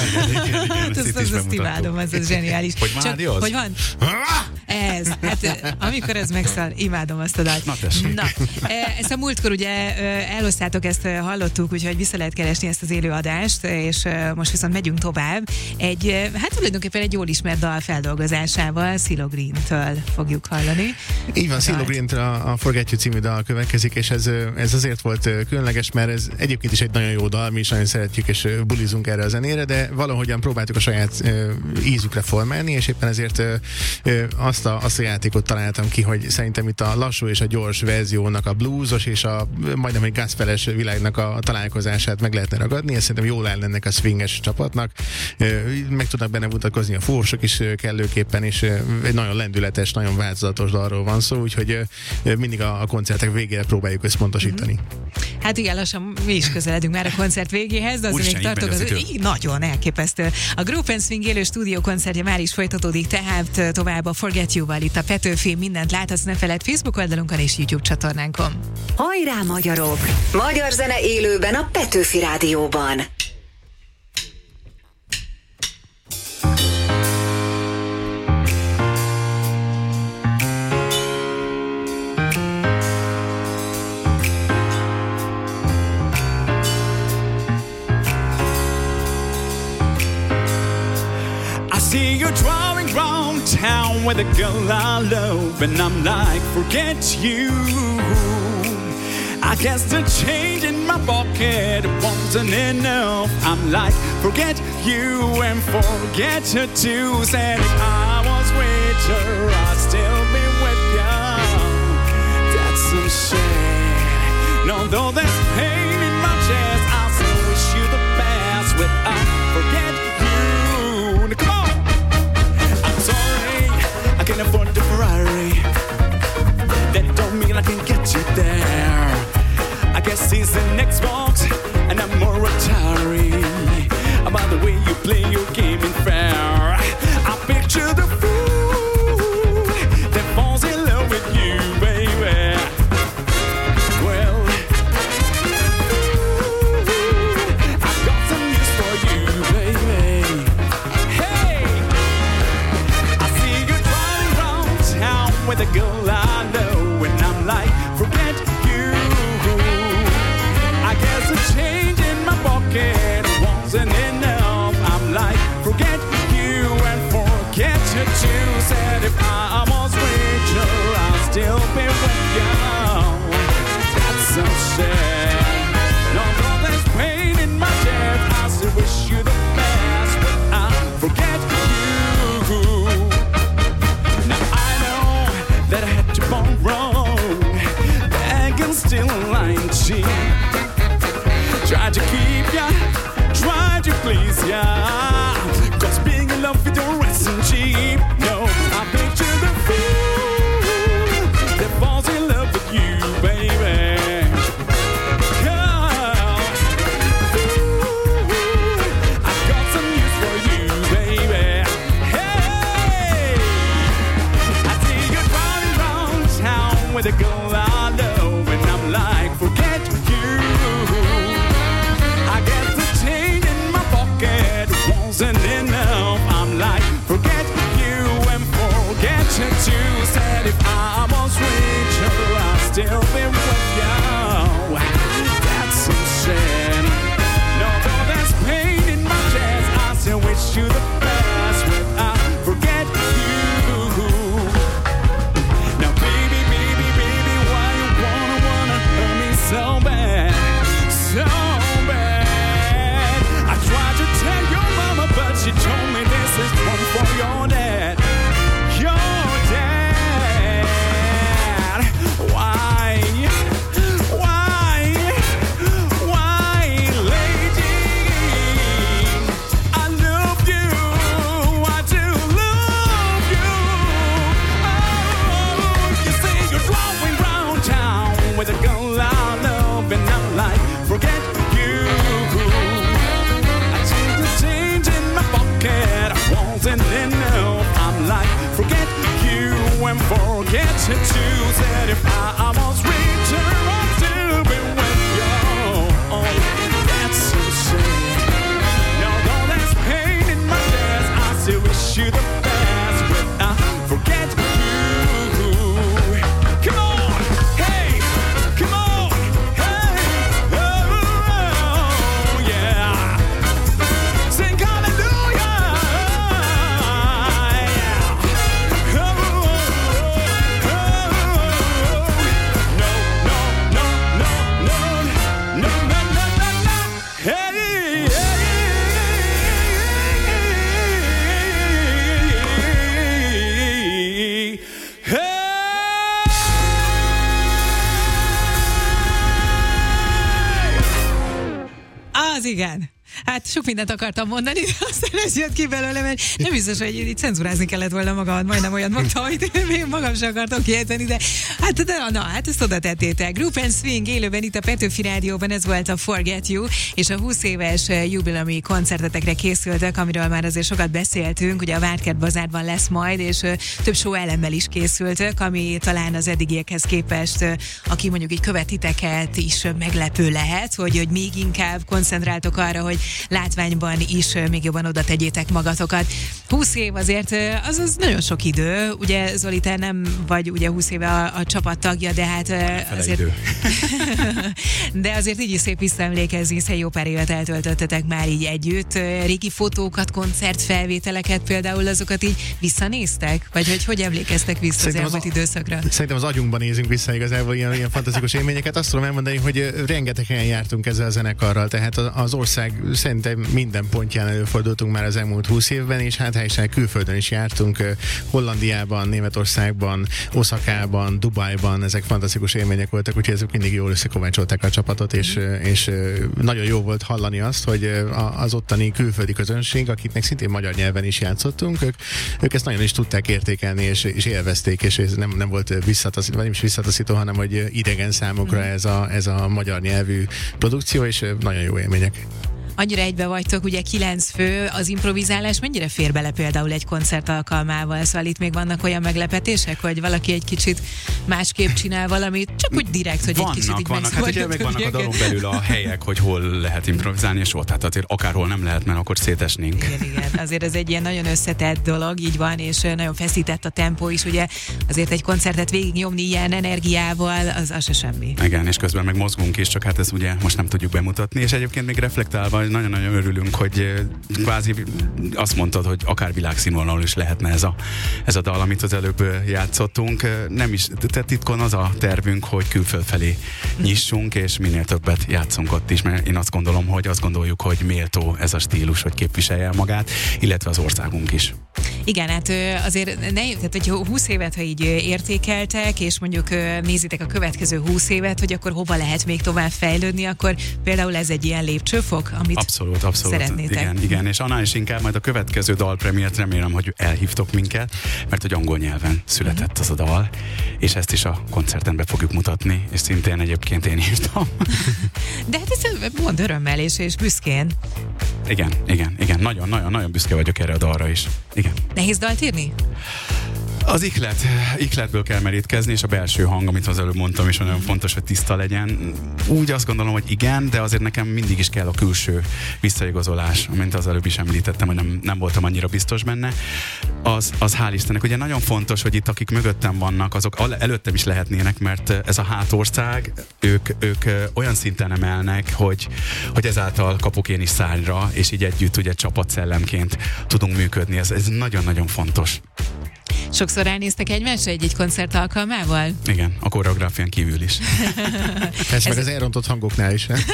Azt imádom, az zseniális.
Hogy Mádi az?
Hogy van? Ez. Hát amikor ez megszól, imádom azt a dalt. Na, ezt a múltkor ugye elosztátok, ezt hallottuk, úgyhogy vissza lehet keresni ezt az élőadást, és most viszont megyünk tovább. Hát tulajdonképpen egy jól ismert dal feldolgozásával, CeeLo Green-től fogjuk hallani.
Így van, CeeLo Green-től a Forget You című dal következik, és ez azért volt különleges, mert ez egyébként is egy nagyon jó dal, mi is nagyon szeretjük, és bulizunk erre a zenére, de valahogyan próbáltuk a saját ízükre formálni, és éppen ezért azt a játékot találtam ki, hogy szerintem itt a lassú és a gyors verziónak a bluesos és a majdnem egy gazpeles világnak a találkozását meg lehetne ragadni, ez szerintem jól áll ennek a swinges csapatnak, meg tudnak benne mutatkozni a fúvósok is kellőképpen, és egy nagyon lendületes, nagyon változatos dalról van szó, úgyhogy mindig a koncertek végére próbáljuk összpontosítani.
Hát igen, lassan mi is közeledünk már a koncert végéhez, de azért még tartok nagyon elképesztő. A Group & Swing élő stúdió koncertje már is folytatódik, tehát tovább a Forget You-val itt a Petőfi, mindent láthatsz, ne feledd Facebook oldalunkon és YouTube csatornánkon.
Hajrá magyarok! Magyar zene élőben a Petőfi Rádióban.
See you driving round town with a girl I love, and I'm like, forget you. I guess the change in my pocket wasn't enough. I'm like, forget you and forget her too. Said if I was with her, I'd still be with you. That's some shit. No, though there's pain in my chest, I still wish you the best. Without forget you. Come on. Sorry, I can't afford the Ferrari. That don't mean I can get you there. I guess he's an Xbox and I'm more Atari. About the way you play your game in fair, I picture the fool that falls in love with you, baby. Well, I've got some news for you, baby. Hey, with a girl I know, and I'm like, forget you. I guess the change in my pocket wasn't enough. I'm like, forget you and forget you too. Said if I was richer, I'll still be with you. That's so sad. No, there's pain in my chest. I still wish you the best, but I forget you. That I had to fall wrong, begging still lying cheap. Tried to keep ya, tried to please ya, cause being in love with your isn't cheap. No, I picture the fool that life. Forget you and forget you too. Said if I was return, I'd still be with you. Oh, that's so sad. Now though there's pain in my chest, I still wish you the best. But I forget you. Come on, hey, come on, hey, oh yeah. Sing hallelujah, yeah. Oh, no, no, no, no, no, no, no, no, no, no. Hey,
Az igen. Hát sok mindent akartam mondani, de aztán ez jött ki belőle, mert nem biztos, hogy itt cenzurázni kellett volna magamat, majdnem olyat mondtam, hogy még magam sem akartam kiejteni, de hát ezt oda tettétek. Group and Swing élőben itt a Petőfi Rádióban, ez volt a Forget You, és a 20 éves jubileumi koncertetekre készültek, amiről már azért sokat beszéltünk, ugye a Várkert Bazárban lesz majd, és több show elemmel is készültök, ami talán az eddigiekhez képest, aki mondjuk így követiteket is meglepő lehet, hogy még inkább koncentráltok arra, hogy látványban is még jobban oda tegyétek magatokat. 20 év azért az nagyon sok idő. Ugye Zoli, te nem vagy ugye 20 éve a csapat tagja, de hát azért de azért így is szép visszaemlékezni, hiszen jó pár évet eltöltöttetek már így együtt. Régi fotókat, koncertfelvételeket például, azokat így visszanéztek? Vagy hogy emlékeztek vissza az elmúlt időszakra?
Szerintem az agyunkban nézünk vissza igazából ilyen fantasztikus élményeket. Azt tudom elmondani, hogy rengeteg helyen jártunk ezzel a zenekarral, tehát az ország szerintem minden pontján előfordultunk már az elmúlt 20 évben, és hát helyesen külföldön is jártunk, Hollandiában, Németországban, Oszakában, Dubajban, ezek fantasztikus élmények voltak, úgyhogy ezek mindig jól összekovácsolták a csapatot, és nagyon jó volt hallani azt, hogy az ottani külföldi közönség, akiknek szintén magyar nyelven is játszottunk, ők ezt nagyon is tudták értékelni, és élvezték, és ez nem volt visszataszító, vagy nem is visszataszító, hanem hogy idegen számukra ez a magyar nyelvű produkció, és nagyon jó élmények.
Annyira egybe vagytok, ugye 9 fő, az improvizálás mennyire fér bele például egy koncert alkalmával? Szóval itt még vannak olyan meglepetések, hogy valaki egy kicsit másképp csinál valamit, csak úgy direkt, hogy egy kicsit így
vannak. Hát ugye meg vannak a dalon belül a helyek, hogy hol lehet improvizálni, és ott hát azért akárhol nem lehet, mert akkor szétesnénk.
Igen. Azért ez egy ilyen nagyon összetett dolog, így van, és nagyon feszített a tempó is, ugye azért egy koncertet végignyomni ilyen energiával, az se semmi.
Igen, és közben meg mozgunk is, csak hát ez ugye most nem tudjuk bemutatni, és egyébként még reflektálva nagyon-nagyon örülünk, hogy kvázi azt mondtad, hogy akár világszínvonalon is lehetne ez a dal, amit az előbb játszottunk. Nem is, tehát titkon az a tervünk, hogy külföld felé nyissunk, és minél többet játszunk ott is, mert én azt gondoljuk, hogy méltó ez a stílus, hogy képviselje el magát, illetve az országunk is.
Igen, hát azért tehát, hogy 20 évet, ha így értékeltek, és mondjuk nézitek a következő 20 évet, hogy akkor hova lehet még tovább fejlődni, akkor például ez egy ilyen lépcsőfok, amit
abszolút
szeretnétek.
Igen, és annál is inkább majd a következő dalpremiért remélem, hogy elhívtok minket, mert hogy angol nyelven született az a dal, és ezt is a koncerten be fogjuk mutatni, és szintén egyébként én írtam.
De hát ez mond örömmel és büszkén.
Igen, nagyon büszke vagyok erre a dalra is. Igen.
Nehéz dalt írni?
Az ihletből kell merítkezni, és a belső hang, amit az előbb mondtam, is nagyon fontos, hogy tiszta legyen. Úgy azt gondolom, hogy igen, de azért nekem mindig is kell a külső visszaigazolás, mint az előbb is említettem, hogy nem voltam annyira biztos benne. Az hál' Istennek. Ugye nagyon fontos, hogy itt akik mögöttem vannak, azok előttem is lehetnének, mert ez a hátország, ők olyan szinten emelnek, hogy ezáltal kapok én is szárnyra, és így együtt ugye csapatszellemként tudunk működni. Ez nagyon-nagyon fontos.
Sokszor ránéztek egymásra egy koncert alkalmával?
Igen, a koreográfián kívül is.
Ez meg az elrontott hangoknál is.
Nem,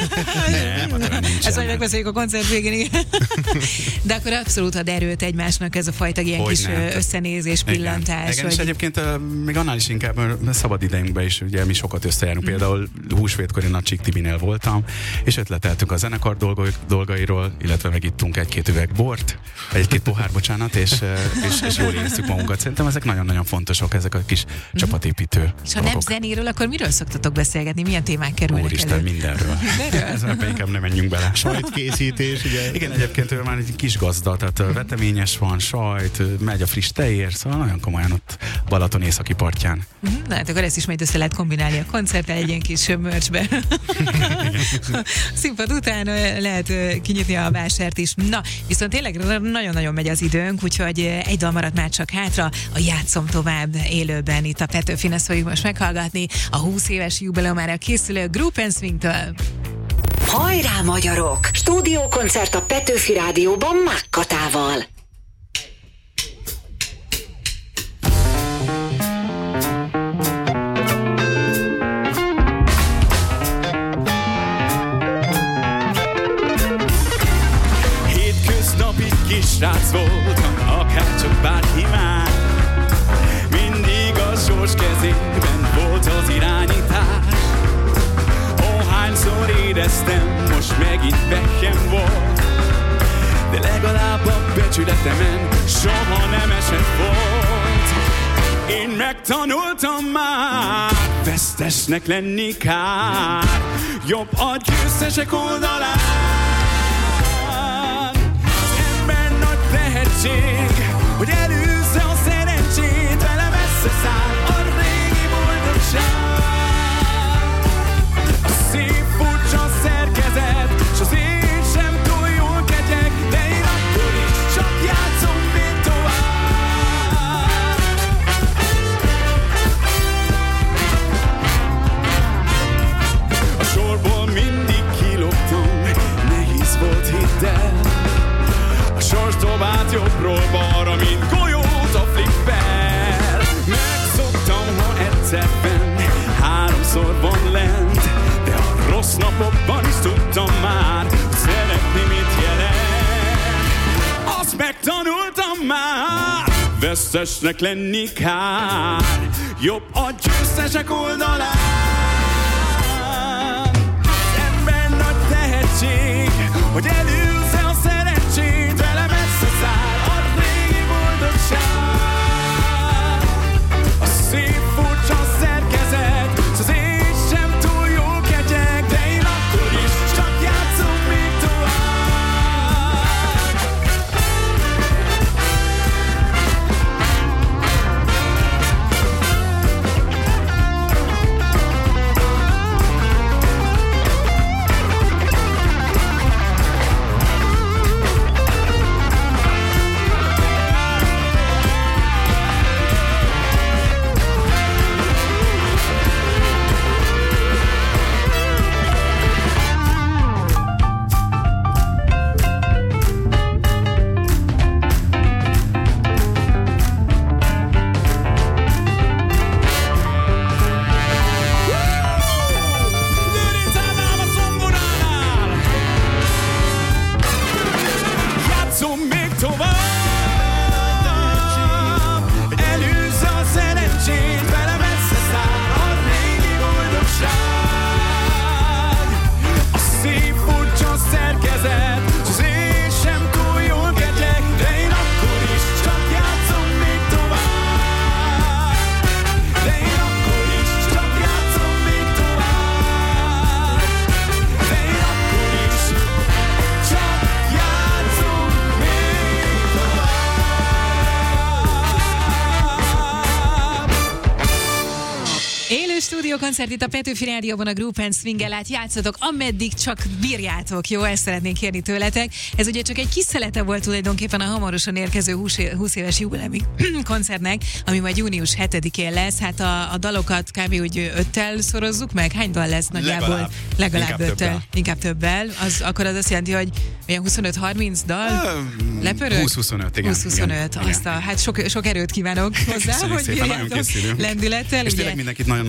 ezt majd megbeszéljük a koncert végén, igen. De akkor abszolút ad erőt egymásnak ez a fajta ilyen kis összenézés, pillantás.
Igen, és egyébként még annál is inkább szabad idejünkben is, ugye mi sokat összejárunk. Például húsvétkor én a Csík Tibinél voltam, és ötleteltünk a zenekar dolgairól, illetve megittunk egy-két üveg bort, egy-két pohár, bocsánat, és jól éreztük magunkat. Szerintem Szerintem ezek nagyon-nagyon fontosak, ezek a kis csapatépítő
És ha nem zenéről, akkor miről szoktatok beszélgetni? Milyen témák kerülnek
Úristen,
elő?
mindenről. Ezen inkább nem menjünk bele.
Sajtkészítés, ugye?
Igen, egyébként már egy kis gazda, tehát veteményes van, sajt, megy a friss tejér, szóval nagyon komolyan ott Balaton északi partján.
Na hát akkor ezt is majd össze lehet kombinálni a koncerttel egy ilyen kis merchbe. Színpad után lehet kinyitni a vásárt is. Na, viszont tényleg nagyon-nagyon megy az időnk, úgyhogy egy dal maradt már csak hátra, a Játszom tovább élőben itt a Petőfin, ezt fogjuk most meghallgatni a 20 éves jubileumára készülő Group & Swing-től.
Hajrá magyarok! Stúdiókoncert a Petőfi Rádióban Mák Katával.
Hétköznapi kisrác voltam, akárcsak bárki már. Mindig a sors kezében volt az irányítás. Hányszor éreztem, most megint nekem volt, de legalább a becsületemen soha nem esett volt. Én megtanultam már, vesztesnek lenni kár, jobb a győztesek oldalán. Az ember nagy tehetség, hogy elűzze a szerencsét, vele messze száll a régi boldogság. Szép furcsa szerkezet, s az én sem túl jól kegyek, de én akkor is csak játszom még tovább. A sorból mindig kiloptam, nehéz volt hidd el. A sors dobált jobbról balra, mint golyót a flipper. Megszoktam, ha egyszer fenn, háromszor van lent, de a rossz napokban is tudtam már, hogy szeretni mit jelent. Azt megtanultam már, vesztesnek lenni kár, jobb a győztesek oldalán. Az ember nagy tehetség, hogy elűzze a szerencsét, vele messze száll a régi boldogság. A szép furcsa szerkezet, s az én sem túl jó kegyek, de én akkor is csak játszom még tovább.
Koncert itt a Petőfi Rádióban a Group & Swing-el, át játszatok, ameddig csak bírjátok, jó? Ezt szeretnénk kérni tőletek. Ez ugye csak egy kis szelete volt tulajdonképpen a hamarosan érkező 20 éves jubileumi koncertnek, ami majd június 7-én lesz. Hát a dalokat kb. Úgy 5-tel szorozzuk meg. Hány dal lesz nagyjából? Legalább 5-tel. Inkább többel. Akkor az azt jelenti, hogy olyan 25-30 dal? Lepörög?
20-25, igen.
20-25. Hát sok erőt kívánok hozzá, hogy bírjátok lendülettel.
És tényleg mindenkit nagyon nagy szeretettel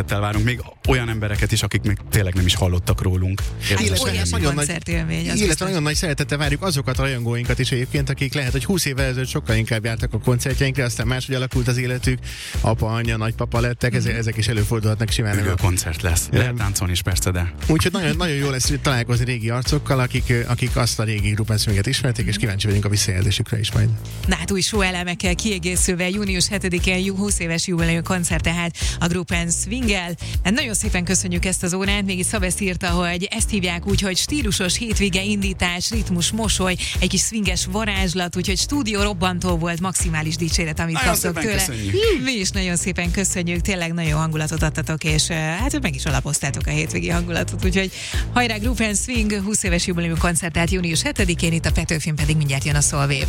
szeretettel várunk még olyan embereket is, akik még tényleg nem is hallottak rólunk.
Illetve
nagyon nagy szeretettel várjuk azokat a rajongóinkat is egyébként, akik lehet, hogy 20 évvel ezelőtt sokkal inkább jártak a koncertjeinkre, aztán máshogy alakult az életük, apa, anyja, nagypapa lettek, ezek is előfordulhatnak simán.
Ülő koncert lesz. Lehet táncolni is persze, de.
Úgyhogy nagyon jó lesz találkozni régi arcokkal, akik azt a régi Gruppen Swinget ismerték, és kíváncsi vagyunk a visszajelzésükre is majd.
Na hát új show elemekkel kiegészülve június 7-én 20 éves jubileumi koncert tehát a Gruppen Swinggel. Hát nagyon szépen köszönjük ezt az órát, még itt Szabesz írta, hogy ezt hívják úgy, hogy stílusos hétvége indítás, ritmus, mosoly, egy kis swinges varázslat, úgyhogy stúdió robbantó volt, maximális dicséret, amit kaptok tőle. Mi is nagyon szépen köszönjük, tényleg nagyon hangulatot adtatok, és hát meg is alapoztátok a hétvégi hangulatot, úgyhogy hajrá Gruppen Swing, 20 éves jubileumi koncert, tehát június 7-én, itt a Petőfin pedig mindjárt jön a Szolvév.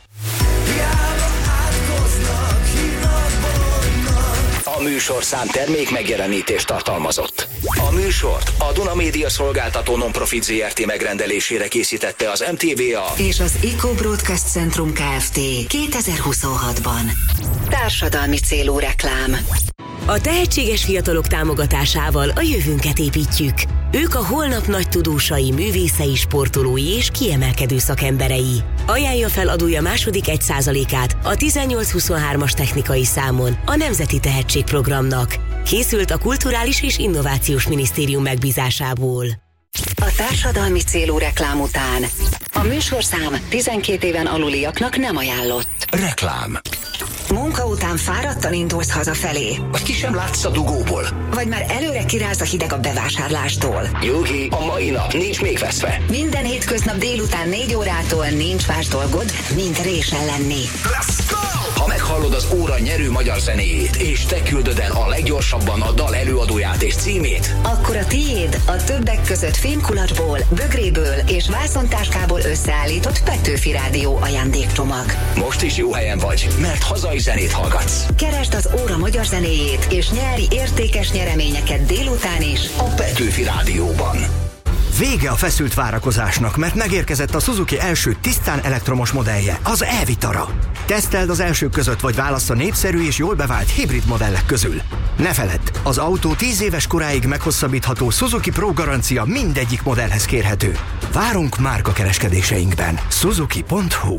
A műsorszám termék megjelenítést tartalmazott. A műsort a Duna Média Szolgáltató Nonprofit Zrt. Megrendelésére készítette az MTVA
és az Eco Broadcast Centrum Kft. 2026-ban. Társadalmi célú reklám.
A tehetséges fiatalok támogatásával a jövőnket építjük. Ők a holnap nagy tudósai, művészei, sportolói és kiemelkedő szakemberei. Ajánlja fel adója második 1%-át a 1823-as technikai számon a Nemzeti Tehetségprogramnak. Készült a Kulturális és Innovációs Minisztérium megbízásából.
A társadalmi célú reklám után a műsorszám 12 éven aluliaknak nem ajánlott.
Reklám.
Munka után fáradtan indulsz hazafelé.
Vagy ki sem látsz a dugóból.
Vagy már előre kiráz a hideg a bevásárlástól.
Nyugi, a mai nap nincs még veszve.
Minden hétköznap délután 4 órától nincs más dolgod, mint résen lenni.
Let's go! Ha meghallod az óra nyerő magyar zenéjét, és te küldöd el a leggyorsabban a dal előadóját és címét,
akkor a tiéd a többek között fémkulacsból, bögréből és vászontáskából összeállított Petőfi Rádió ajándékcsomag.
Most is jó helyen vagy, mert hazai zenét hallgatsz.
Keresd az óra magyar zenéjét, és nyerj értékes nyereményeket délután is
a Petőfi Rádióban.
Vége a feszült várakozásnak, mert megérkezett a Suzuki első tisztán elektromos modellje, az e-Vitara. Teszteld az elsők között, vagy válasz a népszerű és jól bevált hibrid modellek közül. Ne feledd, az autó 10 éves koráig meghosszabbítható Suzuki Pro garancia mindegyik modellhez kérhető. Várunk márkakereskedéseinkben. Suzuki.hu.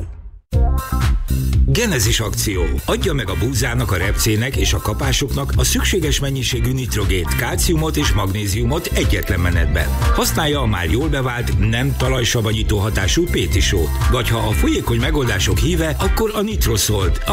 Genezis akció. Adja meg a búzának, a repcének és a kapásoknak a szükséges mennyiségű nitrogént, kálciumot és magnéziumot egyetlen menetben. Használja a már jól bevált, nem talajsavanyító hatású Pétisót. Vagy ha a folyékony megoldások híve, akkor a Nitroszolt,